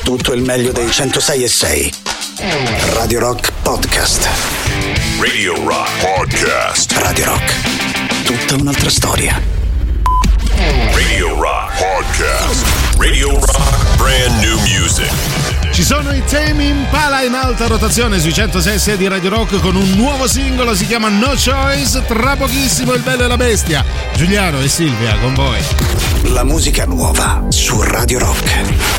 tutto il meglio dei 106.6. Radio Rock Podcast. Radio Rock Podcast. Radio Rock, tutta un'altra storia. Radio Rock Podcast. Radio Rock Brand New Music. Ci sono i Tame Impala in alta rotazione sui 106.6 di Radio Rock con un nuovo singolo, si chiama No Choice. Tra pochissimo Il Bello e la Bestia. Giuliano e Silvia con voi. La musica nuova su Radio Rock.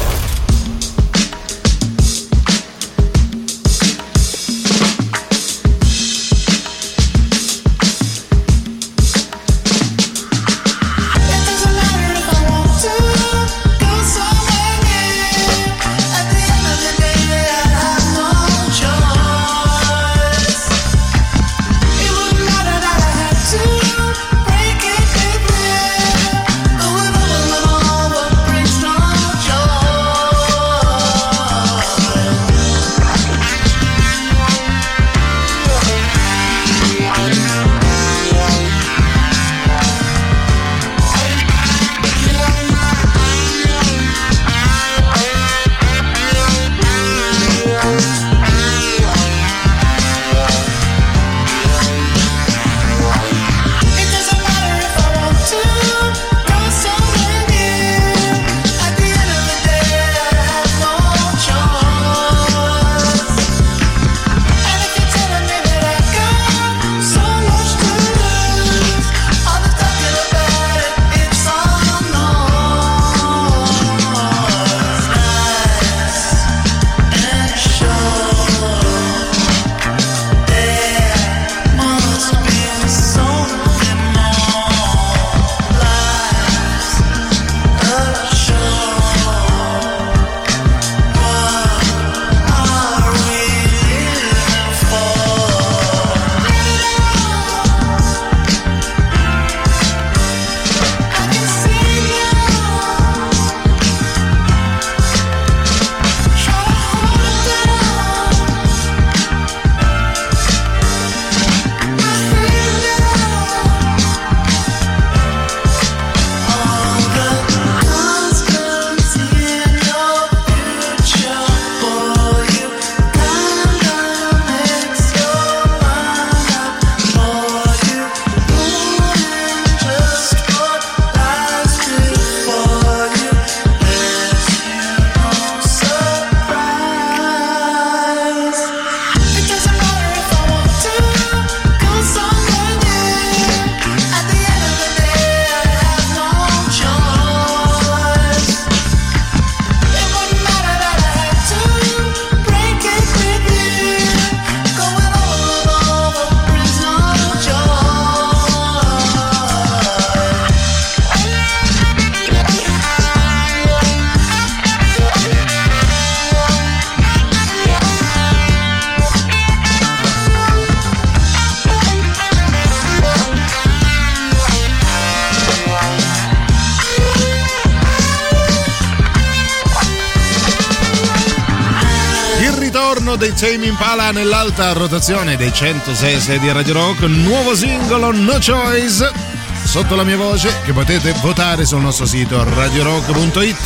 Dei Tame Impala nell'alta rotazione dei 106.6 di Radio Rock, nuovo singolo No Choice sotto la mia voce, che potete votare sul nostro sito radiorock.it.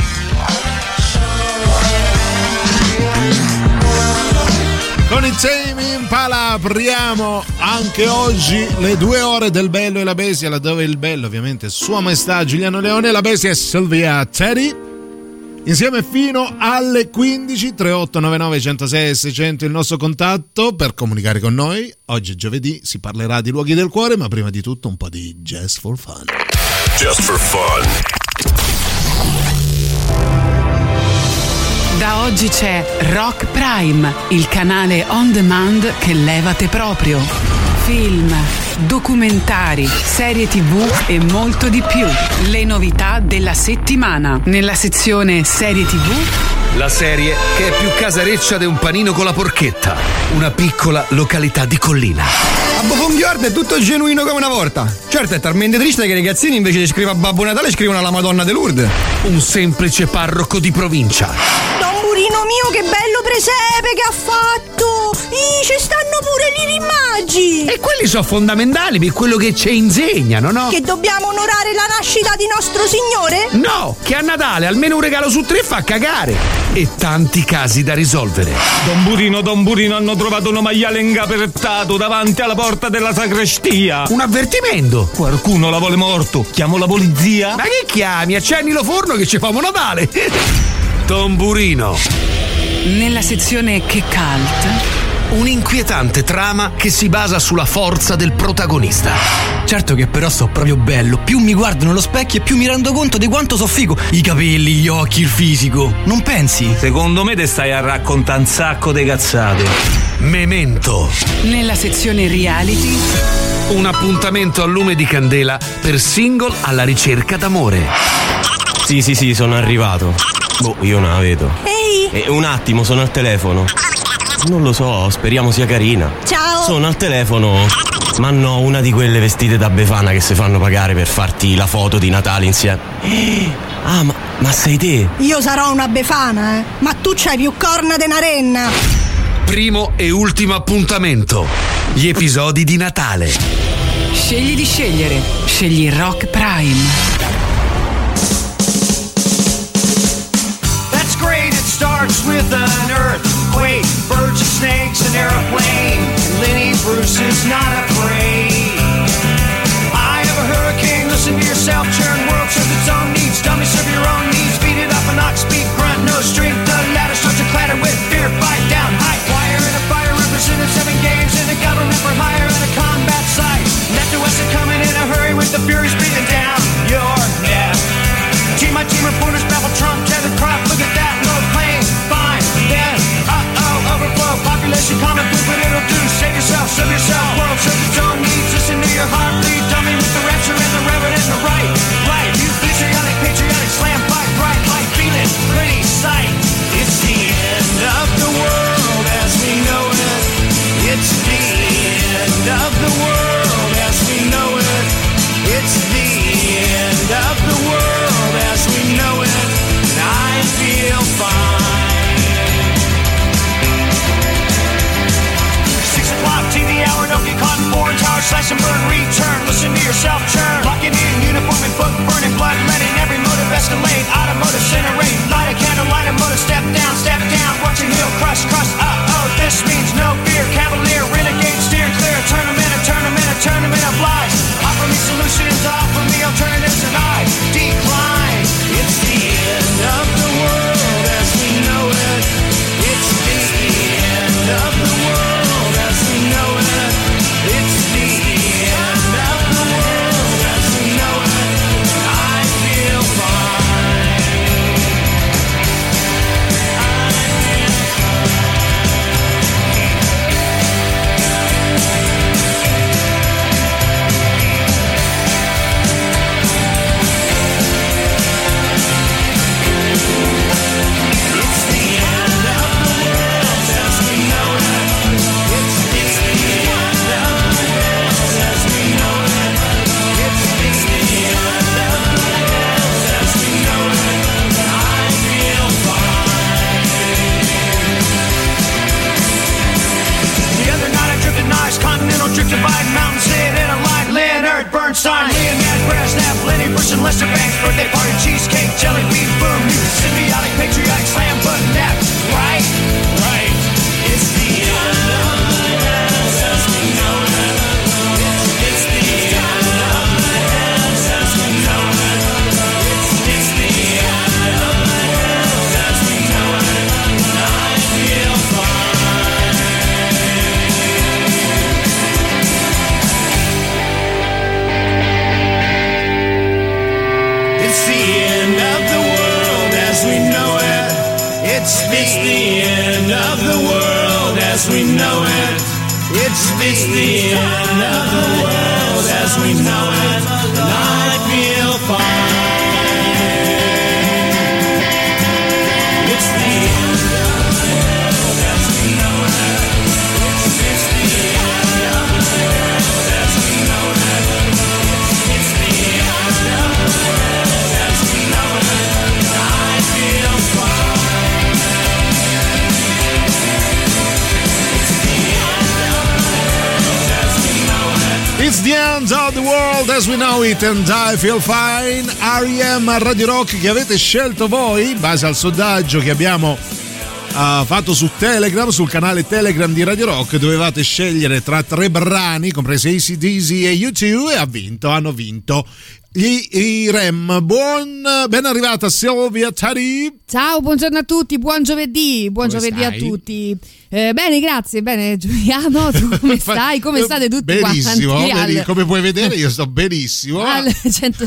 Con i Tame Impala apriamo anche oggi le 2 ore del Bello e la Bestia, laddove il bello ovviamente è Sua Maestà Giuliano Leone e la Bestia è Silvia Teddy. Insieme fino alle 15, 3899 106 600 il nostro contatto per comunicare con noi. Oggi è giovedì, si parlerà di luoghi del cuore, ma prima di tutto un po' di Just for Fun. Just for Fun. Da oggi c'è Rock Prime, il canale on demand che levate proprio. Film, documentari, serie TV e molto di più. Le novità della settimana. Nella sezione serie TV, la serie che è più casareccia di un panino con la porchetta. Una piccola località di collina. A Bofonghioarda è tutto genuino come una volta. Certo, è talmente triste che i ragazzini invece di scrivere a Babbo Natale scrivono alla Madonna de Lourdes. Un semplice parroco di provincia. Don Burino mio, che bello presepe che ha fatto! Ci stanno pure gli rimaggi! E quelli sono fondamentali per quello che ci insegnano, no? Che dobbiamo onorare la nascita di nostro Signore? No, che a Natale almeno un regalo su 3 fa cagare. E tanti casi da risolvere. Don Burino, hanno trovato un maiale ingaperettato davanti alla porta della sacrestia. Un avvertimento. Qualcuno la vuole morto. Chiamo la polizia? Ma che chiami? Accendi lo forno che ci famo Natale. Don Burino. Nella sezione Che Cult. Un'inquietante trama che si basa sulla forza del protagonista. Certo che però so proprio bello. Più mi guardo nello specchio e più mi rendo conto di quanto so figo. I capelli, gli occhi, il fisico. Non pensi? Secondo me te stai a raccontare un sacco di cazzate. Memento. Nella sezione Reality. Un appuntamento a lume di candela per single alla ricerca d'amore. Sì, sono arrivato. Io non la vedo. Ehi! Un attimo, sono al telefono. Non lo so, speriamo sia carina. Ciao! Sono al telefono. Ma no, una di quelle vestite da Befana che si fanno pagare per farti la foto di Natale insieme. Ah, ma sei te? Io sarò una Befana, ma tu c'hai più corna di una renna. Primo e ultimo appuntamento. Gli episodi di Natale. Scegli di scegliere. Scegli Rock Prime. That's great, it starts with an earthquake, birds and snakes, an airplane, and Lenny Bruce is not afraid. I have a hurricane, listen to yourself, churn, world serves its own needs, dummy serve your own needs, beat it up an ox, speak, grunt, no strength, the ladder starts to clatter with fear, fight down, high wire and a fire, represented 7 games in a government for hire and a combat site, left to west are coming in a hurry with the furies breathing down your neck. Team my team reporters babble Trump, tear the crop, look at that, no pain, fine, then, overflow, population common food, but it'll do, save yourself, serve yourself, world serves its own needs, listen to your heartbeat, dummy with the rapture and the reverend and the right, you patriotic, slam, fight, bright, light, feeling, pretty sight, it's the end of the world as we know it, it's the end of the world as we know it, it's the end of the world as we know it, and I feel fine. 6 o'clock, TV hour, don't get caught in foreign tower, slash and burn, return, listen to yourself churn, locking in, uniform and book, burning blood, letting every motive escalate, automotive incinerate, light a candle, light a motor, step down, watching heel crush, this means no fear, cavalier, renegade, steer clear, tournament of lies, offer me solutions, offer me alternatives, and I decline, it's the end of the world as we know it, it's the end of the world as we know it, it's the end of the world as we know it, I feel fine. Continental trip to Biden, Mountain Sid in a line, Leonard Bernstein, Leonard Brezhnev, Lenny Bruce and Lester Banks, birthday party, cheesecake, jelly bean, boom, symbiotic, patriotic, slam button, that, right, it's the end of the world as we know it, it's the end of the world as we know it, it's the end of the world as we know it, and I feel fine. It's the end of the world as we know it. It's the end of the world as we know it. It's the end of the world as we know it. And I feel fine. It's the end of the world as we know it. It's the end of the world as we know it. It's the end of the world as we know it. And I feel fine. It's the Turns Out the World as we know it and I feel fine. R.E.M. a Radio Rock, che avete scelto voi in base al sondaggio che abbiamo fatto su Telegram, sul canale Telegram di Radio Rock. Dovevate scegliere tra 3 brani, compresi AC/DC e U2, e hanno vinto i Rem. Ben arrivata Silvia Tari. Ciao, buongiorno a tutti, buon giovedì a tutti. Bene, grazie, bene Giuliano, tu come stai? Come state tutti? Benissimo, come puoi vedere io sto benissimo. Al 106.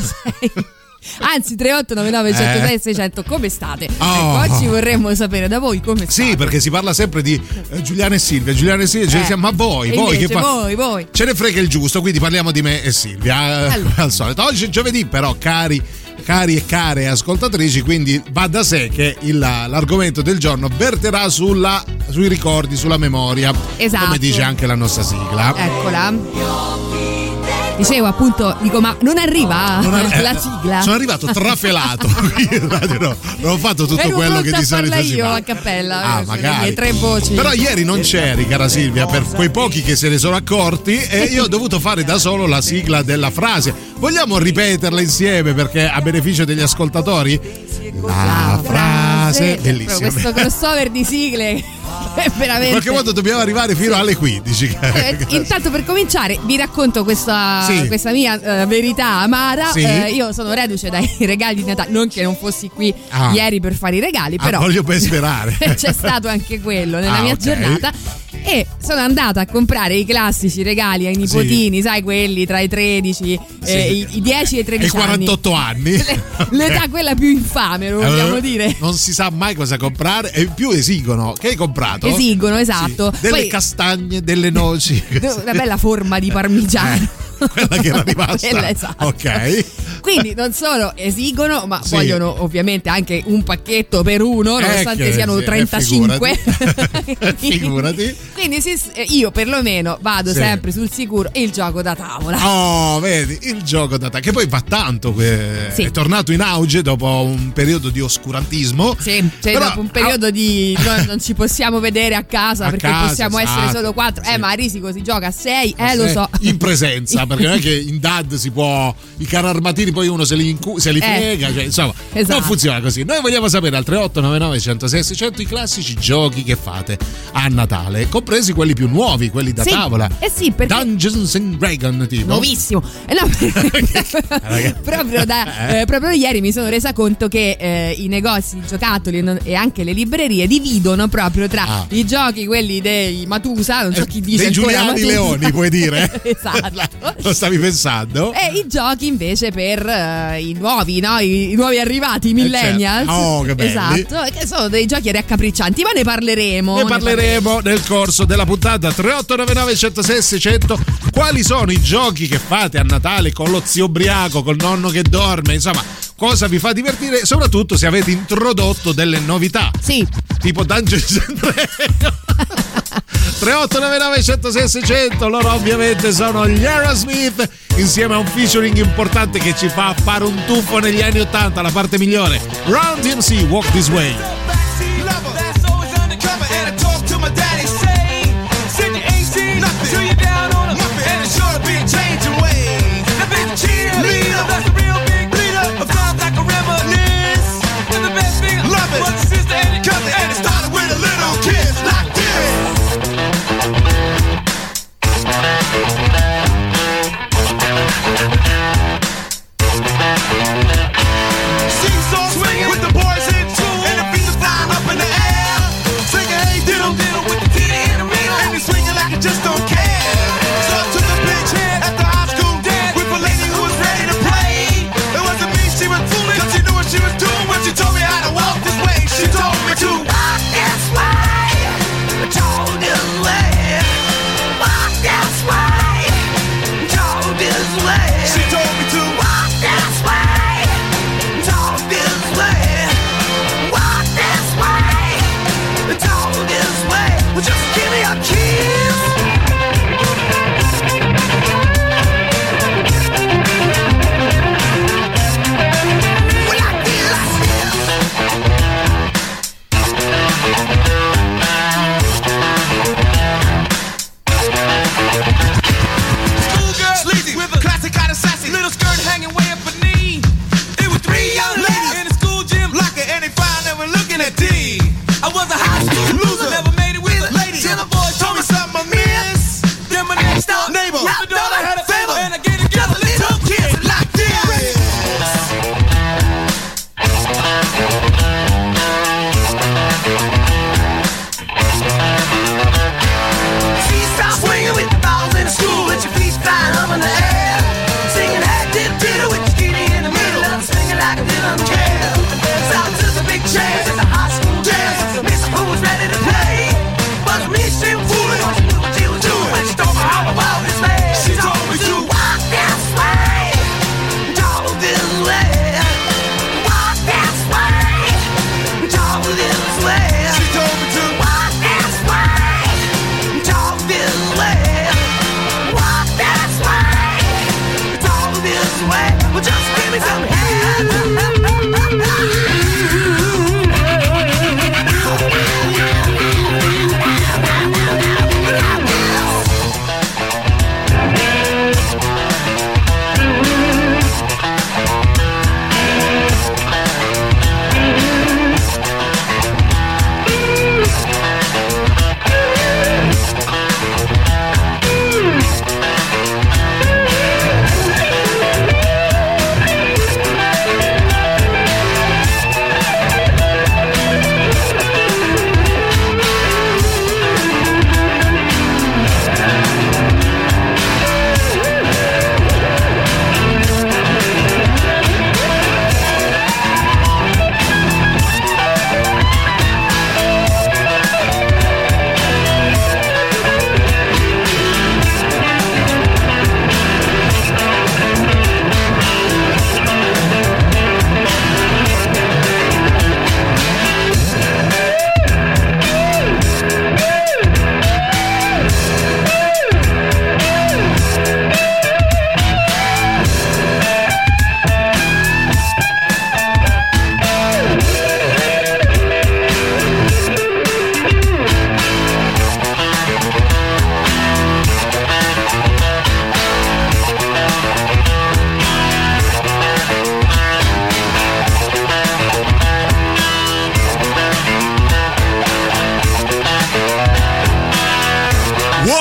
Anzi 3899 106 600, come state? Ecco, oggi vorremmo sapere da voi come state. Sì, perché si parla sempre di Giuliana e Silvia, ma voi che voi ce ne frega il giusto, quindi parliamo di me e Silvia al solito. Oggi è giovedì, però cari e care ascoltatrici, quindi va da sé che l'argomento del giorno verterà sui ricordi, sulla memoria, esatto, come dice anche la nostra sigla. Eccola. Dicevo appunto, ma non arriva la sigla. Sono arrivato trafelato non ho fatto tutto quello che di solito si fa. Io a cappella, magari. le 3 voci. Però ieri non c'eri, cara Silvia, per quei pochi che se ne sono accorti, e io ho dovuto fare da solo la sigla della frase. Vogliamo ripeterla insieme perché a beneficio degli ascoltatori? La frase, bellissima. Questo crossover di sigle è veramente. In qualche modo dobbiamo arrivare fino alle 15. Intanto, per cominciare, vi racconto questa mia verità amara. Sì. Io sono reduce dai regali di Natale, non che non fossi qui ieri per fare i regali, però voglio ben sperare. C'è stato anche quello nella mia giornata. E sono andata a comprare i classici regali ai nipotini, sai, quelli tra i 13, i 10 e i 13 anni. E 48 anni. L'età quella più infame, lo vogliamo dire. Non si sa mai cosa comprare, e più esigono. Che hai comprato? Esigono, esatto. Sì. Delle castagne, delle noci. Una bella forma di parmigiano. Quella che era rimasta. Esatto. Ok. Quindi non solo esigono, ma vogliono ovviamente anche un pacchetto per uno, nonostante siano 35. Figurati. Quindi io perlomeno vado sempre sul sicuro, il gioco da tavola. Oh, vedi, il gioco da tavola, che poi va tanto, è tornato in auge dopo un periodo di oscurantismo. Sì, dopo un periodo di non ci possiamo vedere a casa perché possiamo essere solo 4. Ma a risico si gioca a 6, lo so. In presenza, perché non è che in DAD si può, i carri armatini poi uno se li frega, cioè, insomma, non funziona così. Noi vogliamo sapere al 3899 106 600 i classici giochi che fate a Natale, compresi quelli più nuovi, quelli da tavola. Sì, perché Dungeons and Dragons, tipo. Nuovissimo. Proprio ieri mi sono resa conto che i negozi di giocattoli e anche le librerie dividono proprio tra i giochi, quelli dei Matusa, non so chi dice dei Giuliani Leoni, puoi dire? Esatto. Lo stavi pensando? E i giochi invece per i nuovi, no? I nuovi arrivati, i millennials. Che belli. Esatto, che sono dei giochi raccapriccianti, ma ne parleremo nel corso della puntata. 3899 106 600. Quali sono i giochi che fate a Natale con lo zio ubriaco, col nonno che dorme, insomma, cosa vi fa divertire, soprattutto se avete introdotto delle novità. Sì. Tipo Dungeons and Dragons. 3899 106 600. Loro ovviamente sono gli Aerosmith, insieme a un featuring importante che ci fa fare un tuffo negli anni 80, la parte migliore. Run DMC, Walk This Way.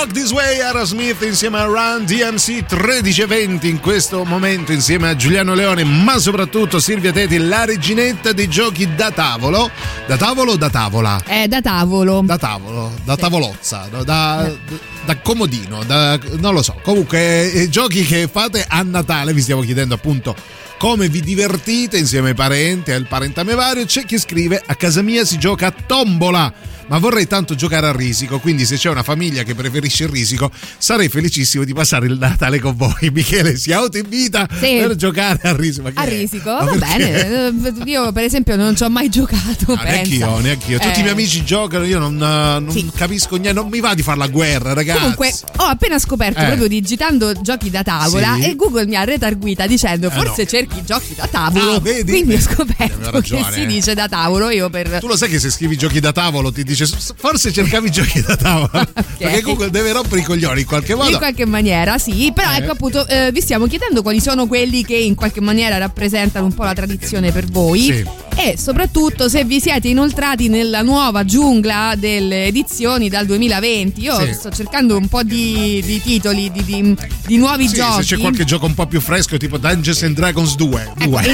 Walk This Way, Aerosmith insieme a Run DMC, 13:20 in questo momento insieme a Giuliano Leone, ma soprattutto Silvia Teti, la reginetta dei giochi da tavolo. Da tavolo o da tavola? Da tavolo. Da tavolo, da tavolozza, no? Da comodino, non lo so. Comunque, giochi che fate a Natale, vi stiamo chiedendo appunto come vi divertite insieme ai parenti, al parentame vario. C'è chi scrive: a casa mia si gioca a tombola, ma vorrei tanto giocare a risico, quindi se c'è una famiglia che preferisce il risico sarei felicissimo di passare il Natale con voi. Michele si autoinvita per giocare a risico. A risico? Va bene, io per esempio non ci ho mai giocato. Neanch'io. Tutti i miei amici giocano, io non capisco niente, non mi va di fare la guerra, ragazzi. Comunque ho appena scoperto, proprio digitando giochi da tavola, e Google mi ha retarguita dicendo forse cerchi giochi da tavolo, quindi ho scoperto che si dice da tavolo. Tu lo sai che se scrivi giochi da tavolo ti dice forse cercavi giochi da tavola, perché Google deve rompere i coglioni in qualche modo. In qualche maniera sì, però ecco appunto vi stiamo chiedendo quali sono quelli che in qualche maniera rappresentano un po' la tradizione per voi, e soprattutto se vi siete inoltrati nella nuova giungla delle edizioni dal 2020. Io sto cercando un po' di titoli di nuovi giochi. Se c'è qualche gioco un po' più fresco tipo Dungeons and Dragons 2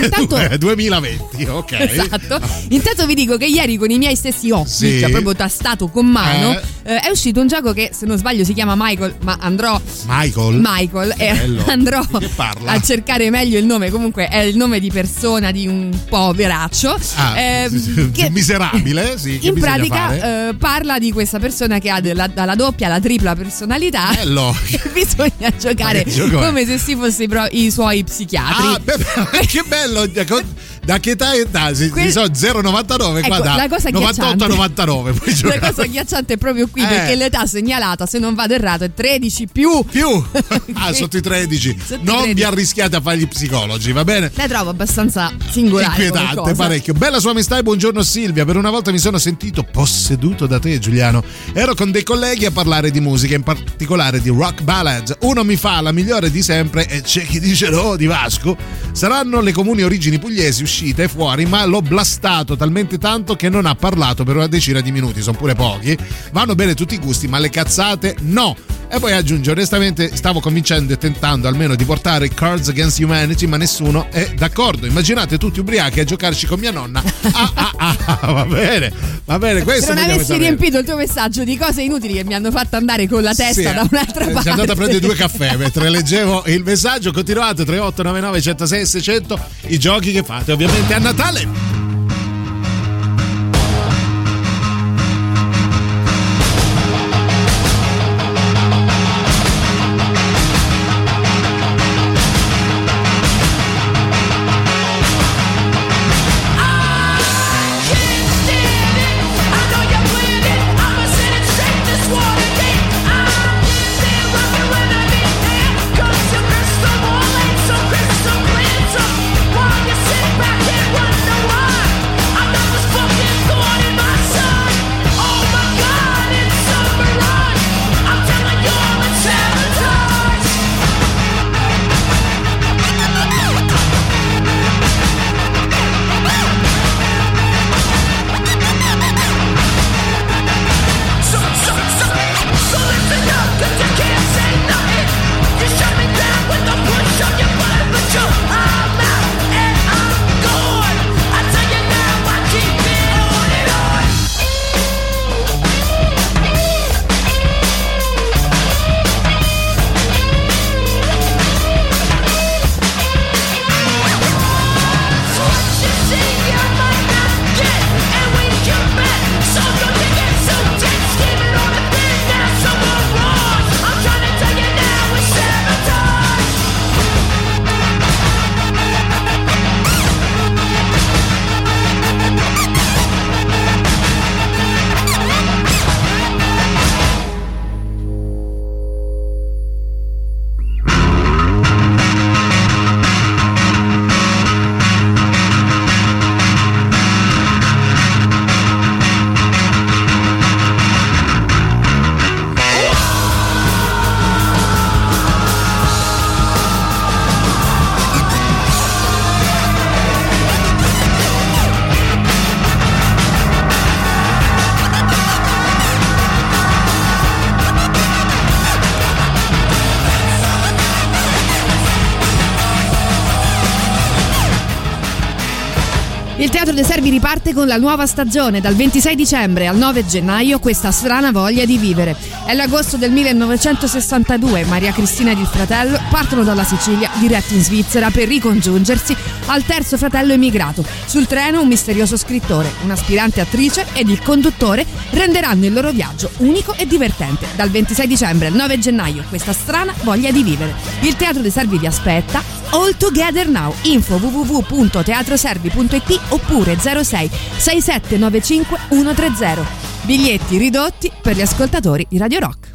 2020, ok, esatto. Intanto vi dico che ieri con i miei stessi occhi, cioè proprio tastato con mano, è uscito un gioco che se non sbaglio si chiama Michael, ma andrò andrò a cercare meglio il nome. Comunque è il nome di persona di un poveraccio che miserabile, in pratica parla di questa persona che ha dalla doppia alla tripla personalità. Che bisogna giocare come se si fosse i suoi psichiatri. Che bello. Da che età è? Si so 0,99 qua da 98 a 99. La cosa agghiacciante è proprio qui, perché l'età segnalata, se non vado errato, è 13 più. Sotto i 13. Vi arrischiate a fare gli psicologi, va bene? La trovo abbastanza singolare, inquietante parecchio. Bella sua amistà e buongiorno Silvia. Per una volta mi sono sentito posseduto da te, Giuliano. Ero con dei colleghi a parlare di musica, in particolare di rock ballads. Uno mi fa la migliore di sempre e c'è chi dice no, di Vasco. Saranno le comuni origini pugliesi uscite fuori, ma l'ho blastato talmente tanto che non ha parlato per una decina di minuti. Sono pure pochi. Vanno bene tutti i gusti, ma le cazzate no. E poi aggiunge: onestamente stavo convincendo e tentando almeno di portare Cards Against Humanity, ma nessuno è d'accordo. Immaginate tutti ubriachi a giocarci con mia nonna. Va bene, questo. Se non avessi riempito il tuo messaggio di cose inutili che mi hanno fatto andare con la testa da un'altra parte. Sei andato a prendere 2 caffè mentre leggevo il messaggio. Continuate 3899 106 600, i giochi che fate ovviamente a Natale. Wonder why Il Teatro dei Servi riparte con la nuova stagione dal 26 dicembre al 9 gennaio, Questa strana voglia di vivere. È l'agosto del 1962, Maria Cristina ed il fratello partono dalla Sicilia diretti in Svizzera per ricongiungersi al terzo fratello emigrato. Sul treno un misterioso scrittore, un'aspirante attrice ed il conduttore renderanno il loro viaggio unico e divertente. Dal 26 dicembre al 9 gennaio, Questa strana voglia di vivere. Il Teatro dei Servi vi aspetta. All Together Now. Info www.teatroservi.it oppure 06 6795 130. Biglietti ridotti per gli ascoltatori di Radio Rock.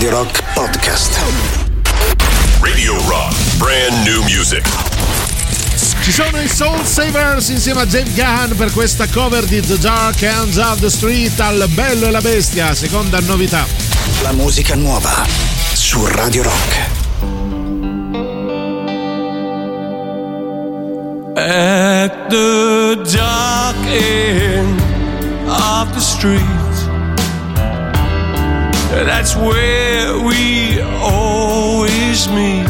Radio Rock Podcast. Radio Rock, brand new music. Ci sono i Soul Savers insieme a Dave Gahan per questa cover di The Dark Hands of the Street al Bello e la Bestia, seconda novità. La musica nuova su Radio Rock. At the dark end of the street, that's where we always meet.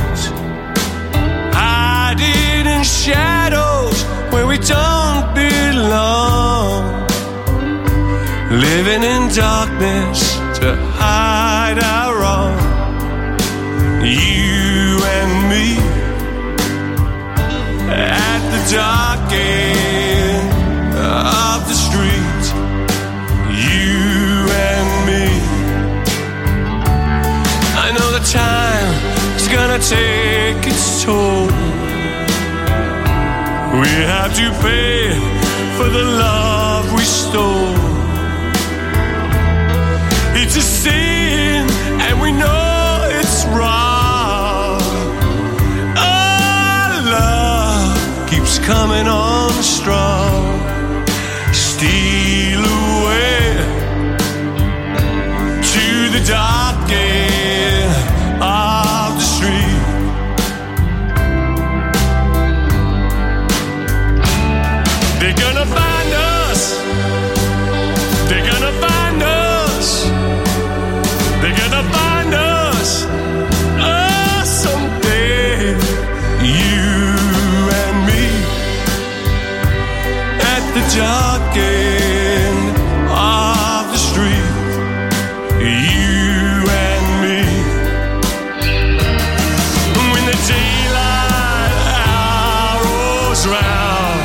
Hiding in shadows where we don't belong. Living in darkness to hide our wrong. You and me at the dark end of the street. You and me. I know the time is gonna take its toll. We have to pay for the love we stole. It's a sin and we know it's wrong. Our love keeps coming on strong. Steal away to the dark end of the street. They're gonna find us. They're gonna find us. They're gonna find us. Oh, someday, you and me at the dark end of the street. You and me. When the daylight hours round,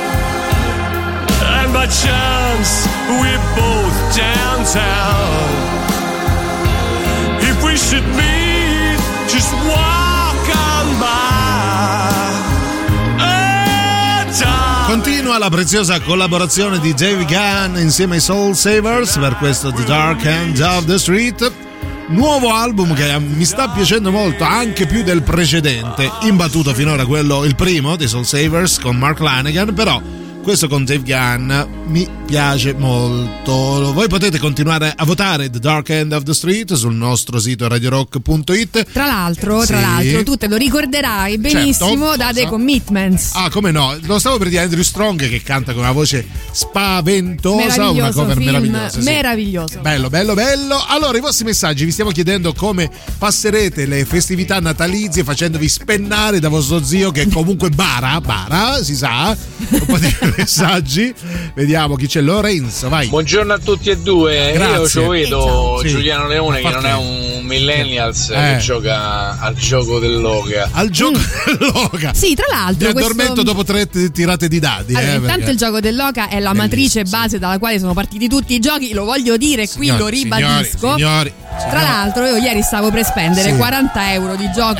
and by chance we're both downtown. If we should meet, just walk on by. Continua la preziosa collaborazione di Dave Gahan insieme ai Soul Savers per questo The Dark End of the Street. Nuovo album che mi sta piacendo molto, anche più del precedente. Imbattuto finora il primo dei Soul Savers con Mark Lanegan, però questo con Dave Gahan mi piace molto. Voi potete continuare a votare The Dark End of the Street sul nostro sito radiorock.it. Tra l'altro, tu te lo ricorderai benissimo, certo, da The Commitments. Ah, come no? Lo stavo per dire Andrew Strong che canta con una voce spaventosa, una cover meravigliosa. Meraviglioso. Sì. Bello. Allora, i vostri messaggi, vi stiamo chiedendo come passerete le festività natalizie facendovi spennare da vostro zio che comunque bara, si sa. Un po' di messaggi, vediamo chi c'è. Lorenzo, vai. Buongiorno a tutti e due. Grazie. Io ci vedo Sì. Giuliano Leone che non è un millennials che gioca al gioco dell'oca. Al gioco dell'oca? Sì, tra l'altro mi addormento dopo 3 tirate di dadi. Allora, intanto perché il gioco dell'oca è la matrice base dalla quale sono partiti tutti i giochi, lo voglio dire qui, lo ribadisco. Signori. Tra l'altro io ieri stavo per spendere 40 euro di gioco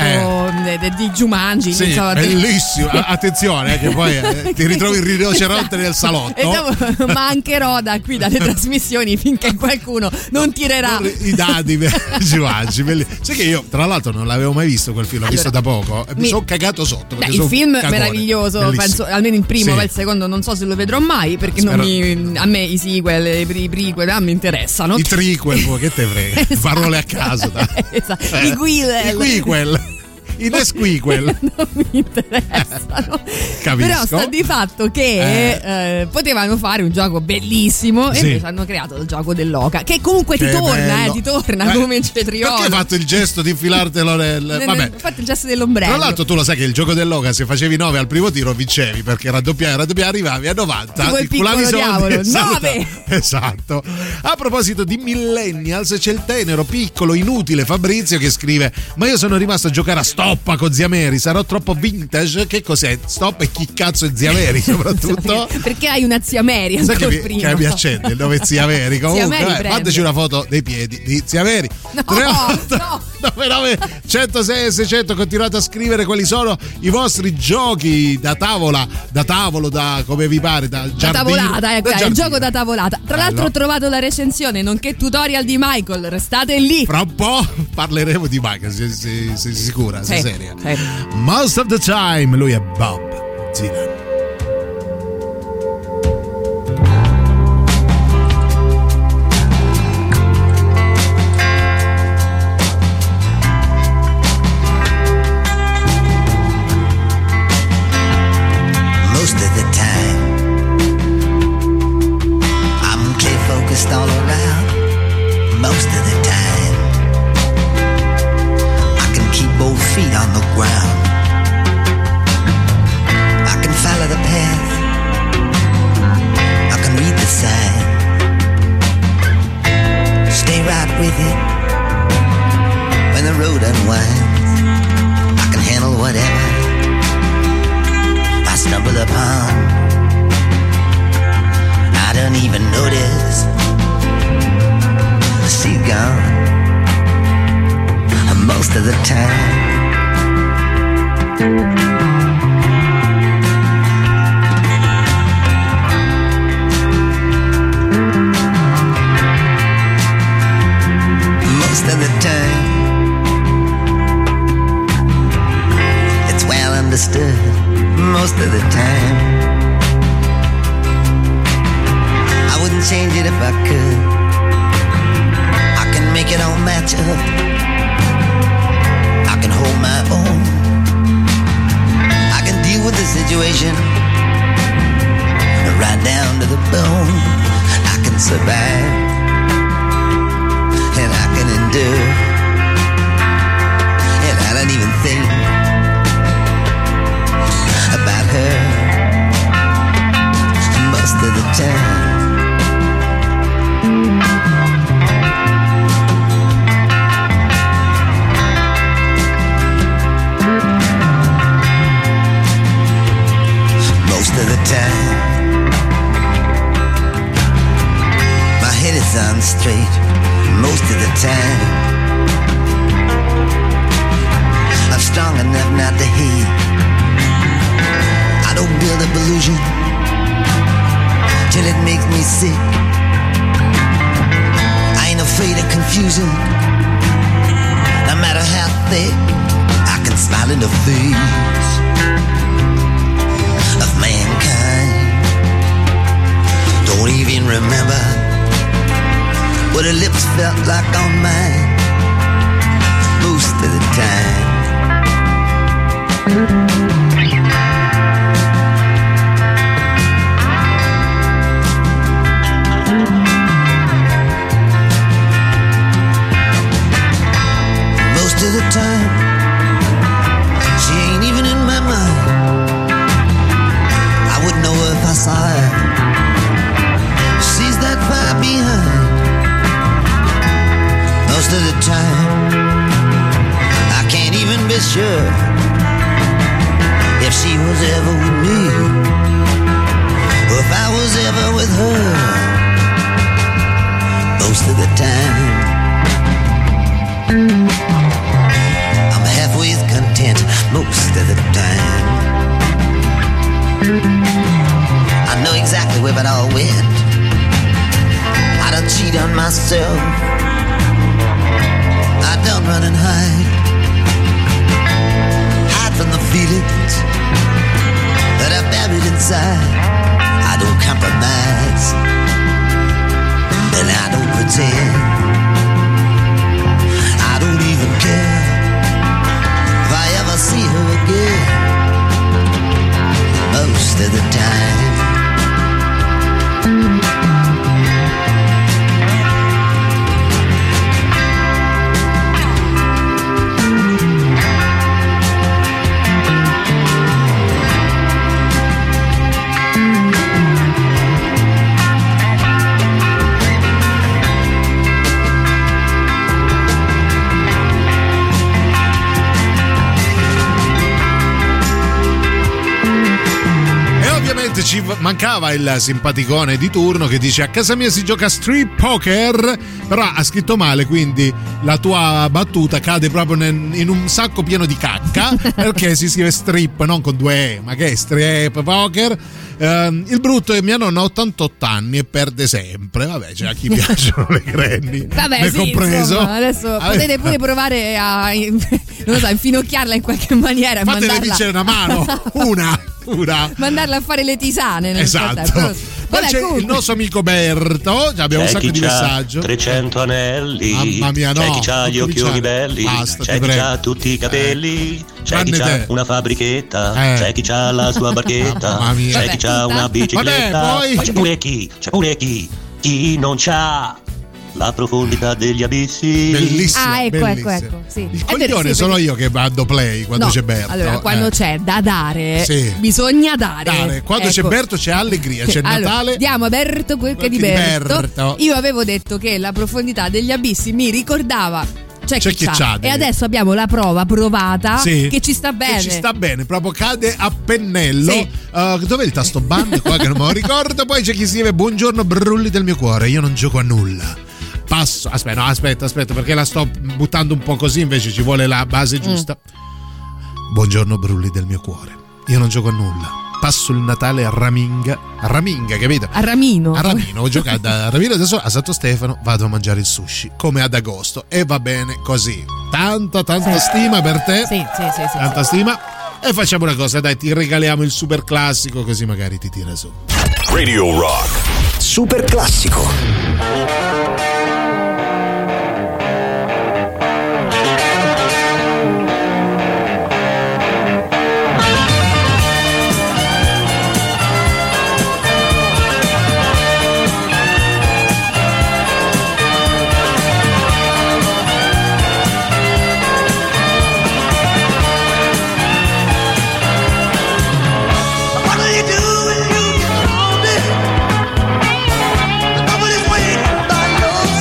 di Jumanji. Sì, bellissimo. Attenzione che poi ti ritrovi il rinoceronte nel salotto. E dopo mancherò da qui dalle trasmissioni finché qualcuno non tirerà i dadi Jumanji. Sai che io tra l'altro non l'avevo mai visto quel film, l'ho visto da poco e mi sono cagato sotto. Il film meraviglioso, bellissimo. penso almeno il primo, poi il secondo non so se lo vedrò mai perché a me i sequel, i prequel mi interessano. I triquel, che te frega. Esatto. Parole a caso. Esatto. I Queequel. I Nesquequel non mi interessano. Capisco. Però sta di fatto che potevano fare un gioco bellissimo e invece hanno creato il gioco dell'oca che comunque ti torna come in cetriolo. Perché hai fatto il gesto di infilartelo vabbè, ho fatto il gesto dell'ombrello. Tra l'altro tu lo sai che il gioco dell'oca, se facevi 9 al primo tiro vincevi, perché raddoppiare arrivavi a 90, tipo il piccolo diavolo. 9. Esatto. A proposito di millennials, c'è il tenero piccolo inutile Fabrizio che scrive: ma io sono rimasto a giocare a Stoppa con Zia Mary, sarò troppo vintage? Che cos'è? Stop e chi cazzo è Zia Mary soprattutto? Perché hai una Zia Mary ancora prima? Che mi accende il nome Zia Mary. Comunque, Zia Mary fateci una foto dei piedi di Zia Mary. No. 99 106 600. Continuate a scrivere quali sono i vostri giochi da tavola, da tavolo, da come vi pare, da giardino, tavolata, ecco, il gioco da tavolata. Tra l'altro ho trovato la recensione nonché tutorial di Michael, restate lì. Fra un po' parleremo di Michael, sei sicura, sei seria? Sì. Most of the time, lui è Bob Dylan. All around most of the time. I can keep both feet on the ground. I can follow the path. I can read the sign. Stay right with it when the road unwinds. I can handle whatever I stumble upon. I don't even notice she's gone most of the time. Most of the time, it's well understood. Most of the time, I wouldn't change it if I could. Make it all match up. I can hold my own. I can deal with the situation right down to the bone. I can survive and I can endure. And I don't even think about her most of the time. Most of the time, my head is on straight. Most of the time, I'm strong enough not to hate. I don't build up illusion till it makes me sick. I ain't afraid of confusion. No matter how thick, I can smile in the face of mankind. Don't even remember what her lips felt like on mine most of the time. Most of the time, she ain't even in my mind. I wouldn't know her if I saw her. She's that far behind. Most of the time, I can't even be sure if she was ever with me or if I was ever with her. Most of the time, I'm halfway content. Most of the time, I know exactly where it all went. I don't cheat on myself. I don't run and hide from the feelings that I've buried inside. I don't compromise and I don't pretend. I don't even care if I ever see her again. Most of the time, ovviamente ci mancava il simpaticone di turno che dice: a casa mia si gioca street poker, però ha scritto male, quindi la tua battuta cade proprio in un sacco pieno di cacca, perché si scrive strip, non con due E, ma che è street poker. Il brutto è mia nonna ha 88 anni e perde sempre. Vabbè, c'è a chi piacciono le granny. Vabbè, sì, compreso. Insomma, adesso potete pure provare a non lo so, infinocchiarla in qualche maniera. Fatele vincere una mano, una. Mandarla a fare le tisane nel esatto. Poi c'è comunque il nostro amico Berto, abbiamo un sacco di messaggi. 300 anelli, mamma mia, no, c'è chi c'ha gli occhioni belli, basta, c'è chi c'ha tutti i capelli, c'è chi c'ha te. una fabbrichetta, c'è chi c'ha la sua barchetta, c'è chi c'ha una bicicletta. Vabbè, poi... Ma c'è pure chi non c'ha la profondità degli abissi. Bellissimo. Ecco. Sì. Il coglione sono io che vado play quando c'è Berto. Allora, quando c'è da dare, sì, bisogna dare. Quando c'è Berto c'è allegria, c'è Natale. Diamo a Berto quel che di Berto. Io avevo detto che la profondità degli abissi mi ricordava c'è chi c'ha. E adesso abbiamo la prova provata, sì, che ci sta bene. Che ci sta bene, proprio cade a pennello. Sì. Dov'è il tasto band qua che non me lo ricordo? Poi c'è chi scrive: buongiorno brulli del mio cuore, io non gioco a nulla. Passo, aspetta, perché la sto buttando un po' così, invece ci vuole la base giusta. Buongiorno brulli del mio cuore, io non gioco a nulla. Passo il Natale a Raminga, capito? A Ramino, ho giocato a Ramino, adesso a Santo Stefano vado a mangiare il sushi come ad agosto e va bene così. Tanta stima per te. Sì. Tanta stima. E facciamo una cosa, dai, ti regaliamo il super classico, così magari ti tira su. Radio Rock Super classico. Nobody's waiting by your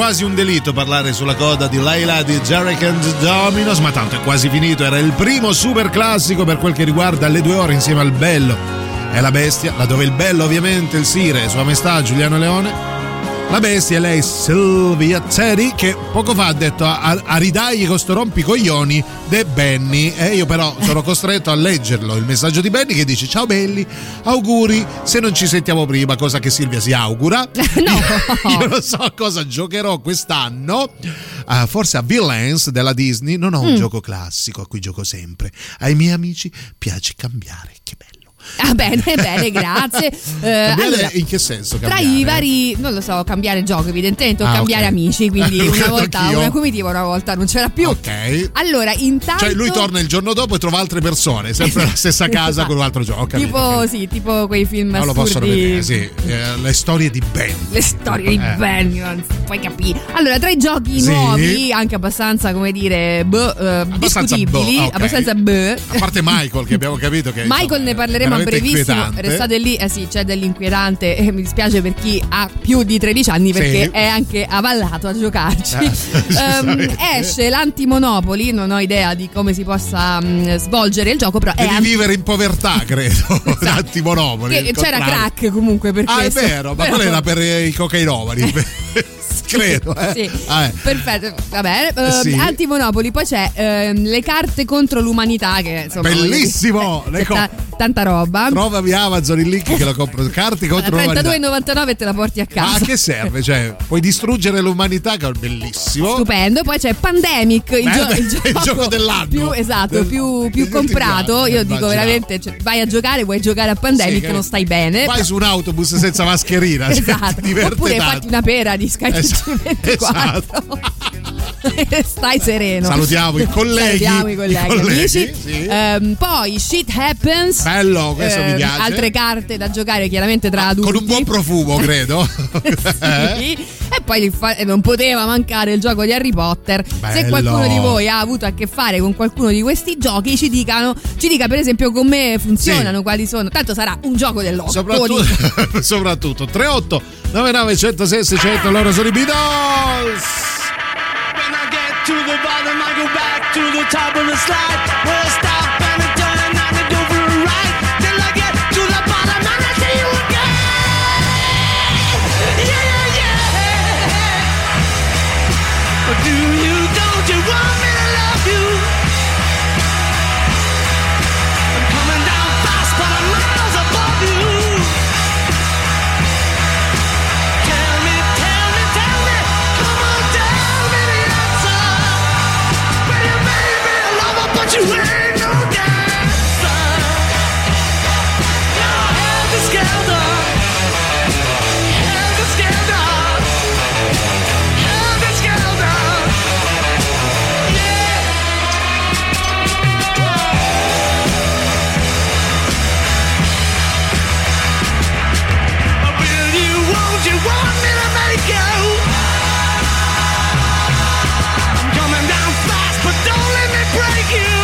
quasi un delitto parlare sulla coda di Layla di Jerick and Dominos, ma tanto è quasi finito. Era il primo super classico per quel che riguarda le 2 ore insieme al Bello e la Bestia, laddove il Bello ovviamente il Sire, Sua Maestà Giuliano Leone. La Bestia è lei Sylvia Teddy, che poco fa ha detto a ridagli con sto rompicoglioni de Benny, e io però sono costretto a leggerlo il messaggio di Benny che dice: ciao belli, auguri se non ci sentiamo prima, cosa che Silvia si augura. No. Io non so a cosa giocherò quest'anno, forse a Villains della Disney. Non ho un gioco classico a cui gioco sempre, ai miei amici piace cambiare, che bello. Ah, bene, grazie. Allora, in che senso cambiare? Tra i vari, non lo so, cambiare gioco evidentemente o cambiare okay. amici, quindi una volta anch'io. una comitiva, una volta non c'era più. Ok. Allora, intanto, cioè lui torna il giorno dopo e trova altre persone, sempre la stessa casa esatto. con un altro gioco. Tipo, sì, tipo quei film non assurdi. lo possono vedere, sì. Le storie di Ben. Le storie di Ben, non puoi capire. Allora, tra i giochi nuovi, anche abbastanza, come dire, discutibili, okay. abbastanza a parte Michael, che abbiamo capito che Michael ne parleremo a brevissimo. Restate lì, sì, c'è dell'inquietante e mi dispiace per chi ha più di 13 anni perché è anche avallato a giocarci. Esce l'Antimonopoli, non ho idea di come si possa svolgere il gioco, però devi vivere in povertà, credo. L'Antimonopoli. Che c'era crack comunque per questo. È vero, ma quello era per i cocainomani. Credo, Sì, perfetto, va bene. Antimonopoli, poi c'è le carte contro l'umanità, che insomma, bellissimo, tanta roba. Trovami Amazon il link che lo compro. Carte contro l'umanità, 32,99 te la porti a casa. Ma a che serve? Cioè, puoi distruggere l'umanità, che è bellissimo. Stupendo. Poi c'è Pandemic, il gioco dell'anno più comprato. Io dico veramente, cioè, vai a giocare, vuoi giocare a Pandemic, non stai bene. Vai su un autobus senza mascherina. Esatto. Oppure fatti una pera di Sky 24. Stai sereno. Salutiamo i colleghi. Amici. Sì. Poi Shit Happens. Bello, questo mi piace. Altre carte da giocare chiaramente tra adulti. Con un buon profumo, credo. Sì. E poi non poteva mancare il gioco di Harry Potter. Bello. Se qualcuno di voi ha avuto a che fare con qualcuno di questi giochi, ci dica per esempio come funzionano, quali sono. Tanto sarà un gioco dell'occhio. Soprattutto 38 99 106 600, loro sono i Beatles. To the bottom, I go back to the top of the slide. Where I stop and I turn and I go for a ride. Till I get to the bottom and I see you again. Yeah. But don't you want me to love you? I'm coming down fast, but I'm miles above you. Tell me, come on, tell me the answer. But you ain't no dancer. No, helter-skelter. Helter-skelter. Helter-skelter. Yeah. Will you, won't you want me to make you? I'm coming down fast, but don't let me break you.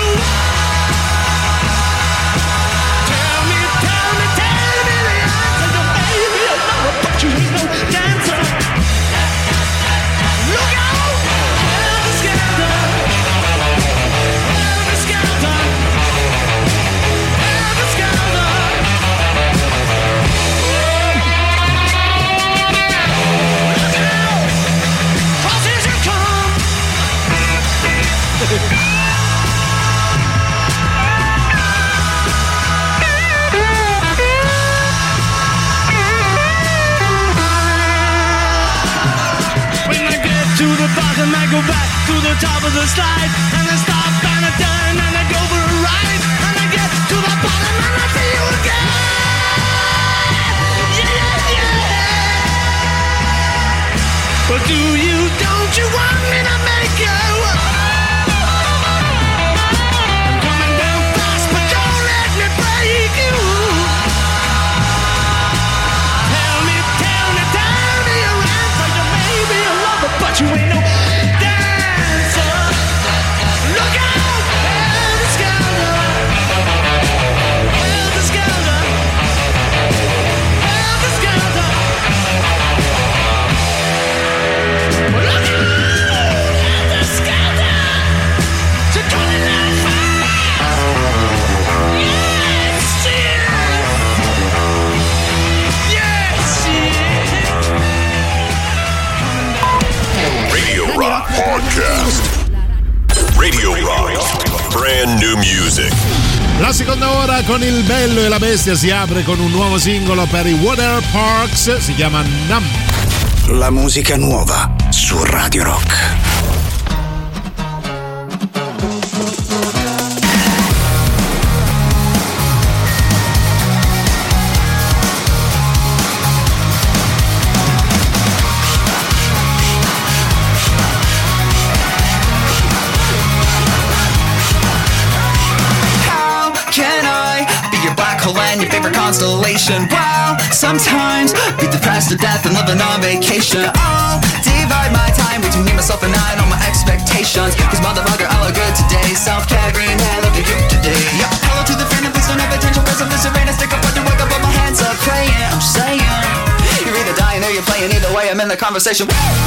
Tell me the answer. The baby, I know, but you ain't no dancer. Look out, helter-skelter. Helter-skelter. Helter-skelter. Look out, 'cause here you come. When I get to the bottom, I go back to the top of the slide. And I stop and I turn and I go for a ride. And I get to the bottom and I see you again. Yeah. But don't you want me to make you? I'm coming down fast, but don't let me break you. Tell me your answer. You may be a lover, but you ain't no dancer. Look out, helter-skelter. Helter-skelter. Helter-skelter. Podcast. Radio Rock. Brand new music. La seconda ora con il Bello e la Bestia si apre con un nuovo singolo per i Water Parks, si chiama Numb. La musica nuova su Radio Rock. And your favorite constellation. Wow, sometimes be depressed to death and living on vacation. I'll divide my time between me, myself, and I and all my expectations. Cause motherfucker, I look good today. Self-care, green hair, look at you today. Yeah, hello to the friend and please don't have attention. Cause I'm this arena, stick up, wake up, put my hands up, praying. I'm saying, you're either dying or you're playing. Either way, I'm in the conversation.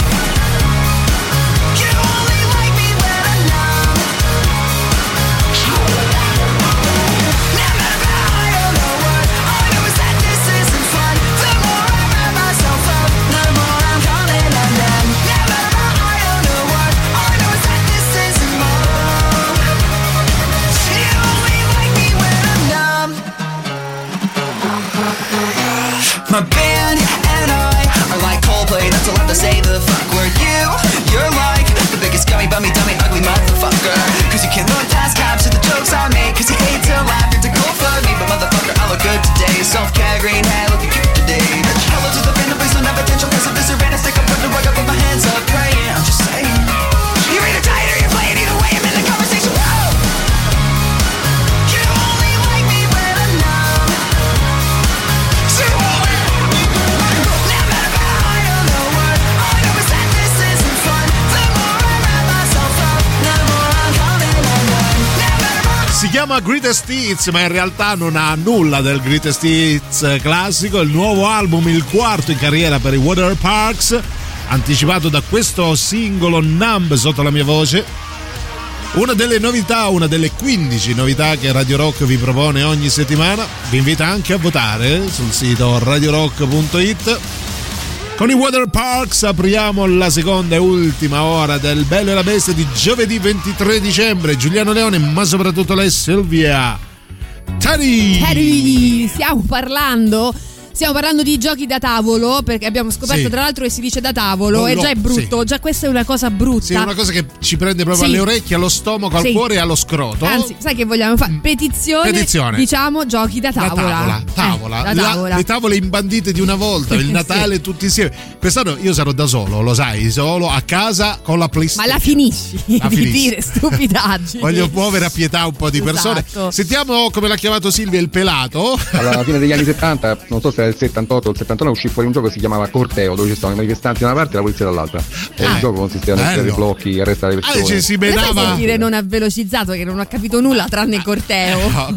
My band and I are like Coldplay, that's all I have to say, the fuck were you? You're like the biggest gummy, bummy, dummy, ugly motherfucker. Cause you can't look past caps to the jokes I make. Cause you hate to laugh, you're too cool for me. But motherfucker, I look good today. Self-care, green hair, looking cute today. Hello to the random place, don't have attention. Cause if this is random, stick up, put the rug up, put my hands up, praying. I'm just saying, you're either tired or you're playing. Either way, I'm in the conversation. Si chiama Greatest Hits, ma in realtà non ha nulla del Greatest Hits classico. Il nuovo album, il quarto in carriera per i Water Parks, anticipato da questo singolo Numb sotto la mia voce. Una delle novità, una delle 15 novità che Radio Rock vi propone ogni settimana. Vi invita anche a votare sul sito radiorock.it. Con i Water Parks apriamo la seconda e ultima ora del Bello e la Bestia di giovedì 23 dicembre. Giuliano Leone, ma soprattutto lei, Silvia Teddy. Stiamo parlando di giochi da tavolo, perché abbiamo scoperto tra l'altro che si dice da tavolo e già è brutto, sì. Già questa è una cosa brutta. Sì, è una cosa che ci prende proprio alle orecchie, allo stomaco, al cuore e allo scroto. Anzi, sai che vogliamo fare? Petizione. Diciamo giochi da tavola. Da tavola. Le tavole imbandite di una volta, il Natale tutti insieme. Quest'anno io sarò da solo, lo sai, solo a casa con la PlayStation. Ma la finisci di dire stupidaggini. Voglio muovere a pietà un po' di persone. Sentiamo come l'ha chiamato Silvia, il pelato. Alla fine degli anni 70, non so se era il 78 o il 79, uscì fuori un gioco che si chiamava Corteo, dove ci stavano i manifestanti da una parte e la polizia dall'altra. E il gioco consisteva nel tirare blocchi, arrestare le persone. Ci si menava. Sentire non ha velocizzato, che non ho capito nulla tranne corteo.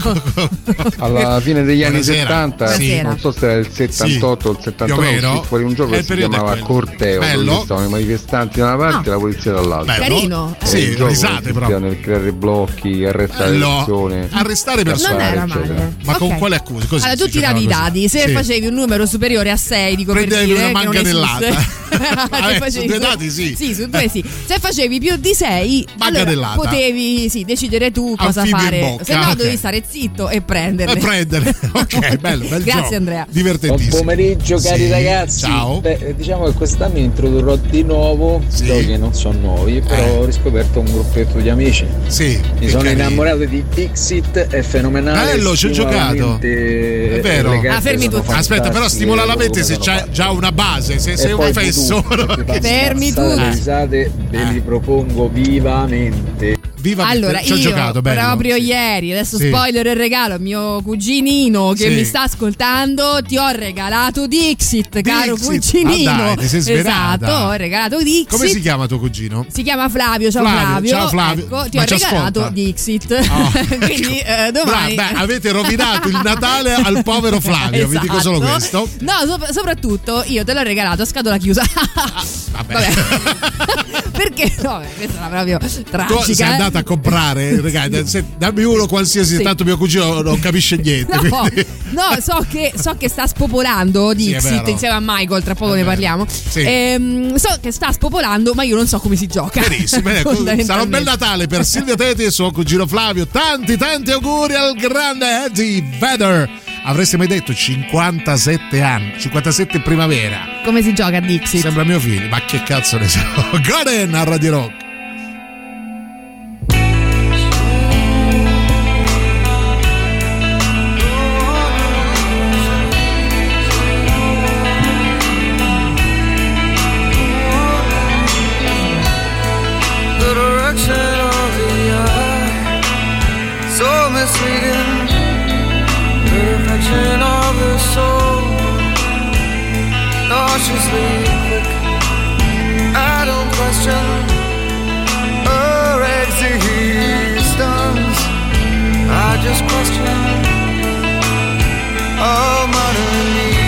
Alla fine degli anni 70, non so se era il 78 o il 79, uscì fuori un gioco che si chiamava Corteo, dove ci stavano i manifestanti da una parte e la polizia dall'altra. Carino. E il gioco consisteva nel creare blocchi, arrestare le persone. Arrestare persone. Non era male. Ma con quale accuse? Così allora tu tiravi i dadi, se facevi un numero superiore a 6, dico prendevi per dire, una manganellata. Su 2 dati sì, su 2 sì. Se facevi più di 6, allora potevi decidere tu cosa fare. Se no dovevi stare zitto e prendere. Ok, bello Grazie gioco. Andrea. Divertentissimo. Buon pomeriggio cari ragazzi. Ciao. Diciamo che quest'anno introdurrò di nuovo giochi che non sono nuovi, però ho riscoperto un gruppetto di amici. Mi sono innamorato di Dixit, è fenomenale. Bello, ci ho giocato. È vero. Fermi tutti. Aspetta, però stimola la mente se c'è già una base, se sei un fesso. Fermi tutti. Le risate ve li propongo vivamente. Allora, ci ho giocato, bello. Proprio ieri, adesso spoiler il regalo, mio cuginino che mi sta ascoltando, ti ho regalato Dixit, caro cuginino. Dai, ti sei svelata. Esatto, ho regalato Dixit. Come si chiama tuo cugino? Si chiama Flavio. Ciao Flavio. Ecco, ti ho regalato Dixit. Quindi domani avete rovinato il Natale al povero Flavio, vi dico solo questo. No, soprattutto io te l'ho regalato a scatola chiusa. Vabbè. Perché No, questa era proprio tragica. Tu sei andata a comprare, ragazzi, dammi uno qualsiasi, tanto mio cugino non capisce niente. No, so che sta spopolando Dixit insieme a Michael, tra poco ne parliamo. Sì. So che sta spopolando, ma io non so come si gioca. Benissimo, sarà un bel Natale per Silvia Teti e suo cugino Flavio. Tanti auguri al grande Eddie Vedder. Avreste mai detto 57 anni, 57 primavera. Come si gioca a Dixit? Sembra mio figlio, ma che cazzo ne so. Goden a Radio Rock. The direction of the eye, so misleading. The reflection of the soul, nauseously quick. I don't question her existence. I just question all modern needs.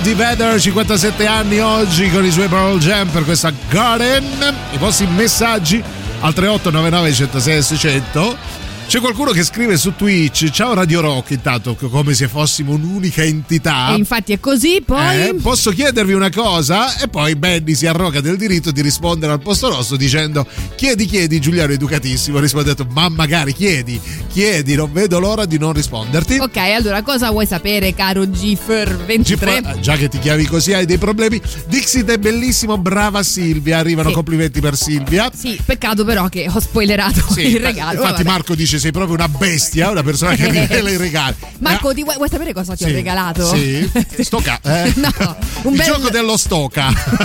Eddie Vedder, 57 anni oggi, con i suoi Pearl Jam per questa Garden. I vostri messaggi al 3899 106 600. C'è qualcuno che scrive su Twitch: ciao Radio Rock, intanto come se fossimo un'unica entità. E infatti è così, poi posso chiedervi una cosa? E poi Benny si arroga del diritto di rispondere al posto nostro dicendo: chiedi Giuliano educatissimo. Ha rispondato: ma magari chiedi, non vedo l'ora di non risponderti. Ok, allora cosa vuoi sapere, caro Giffer23? Già che ti chiami così hai dei problemi. Dixit è bellissimo, brava Silvia, arrivano complimenti per Silvia. Sì, peccato però che ho spoilerato il regalo. Infatti Marco dice: sei proprio una bestia, una persona che rivela i regali. Marco, vuoi sapere cosa ti ho regalato? Sì, Stoca. No, il gioco dello Stoca.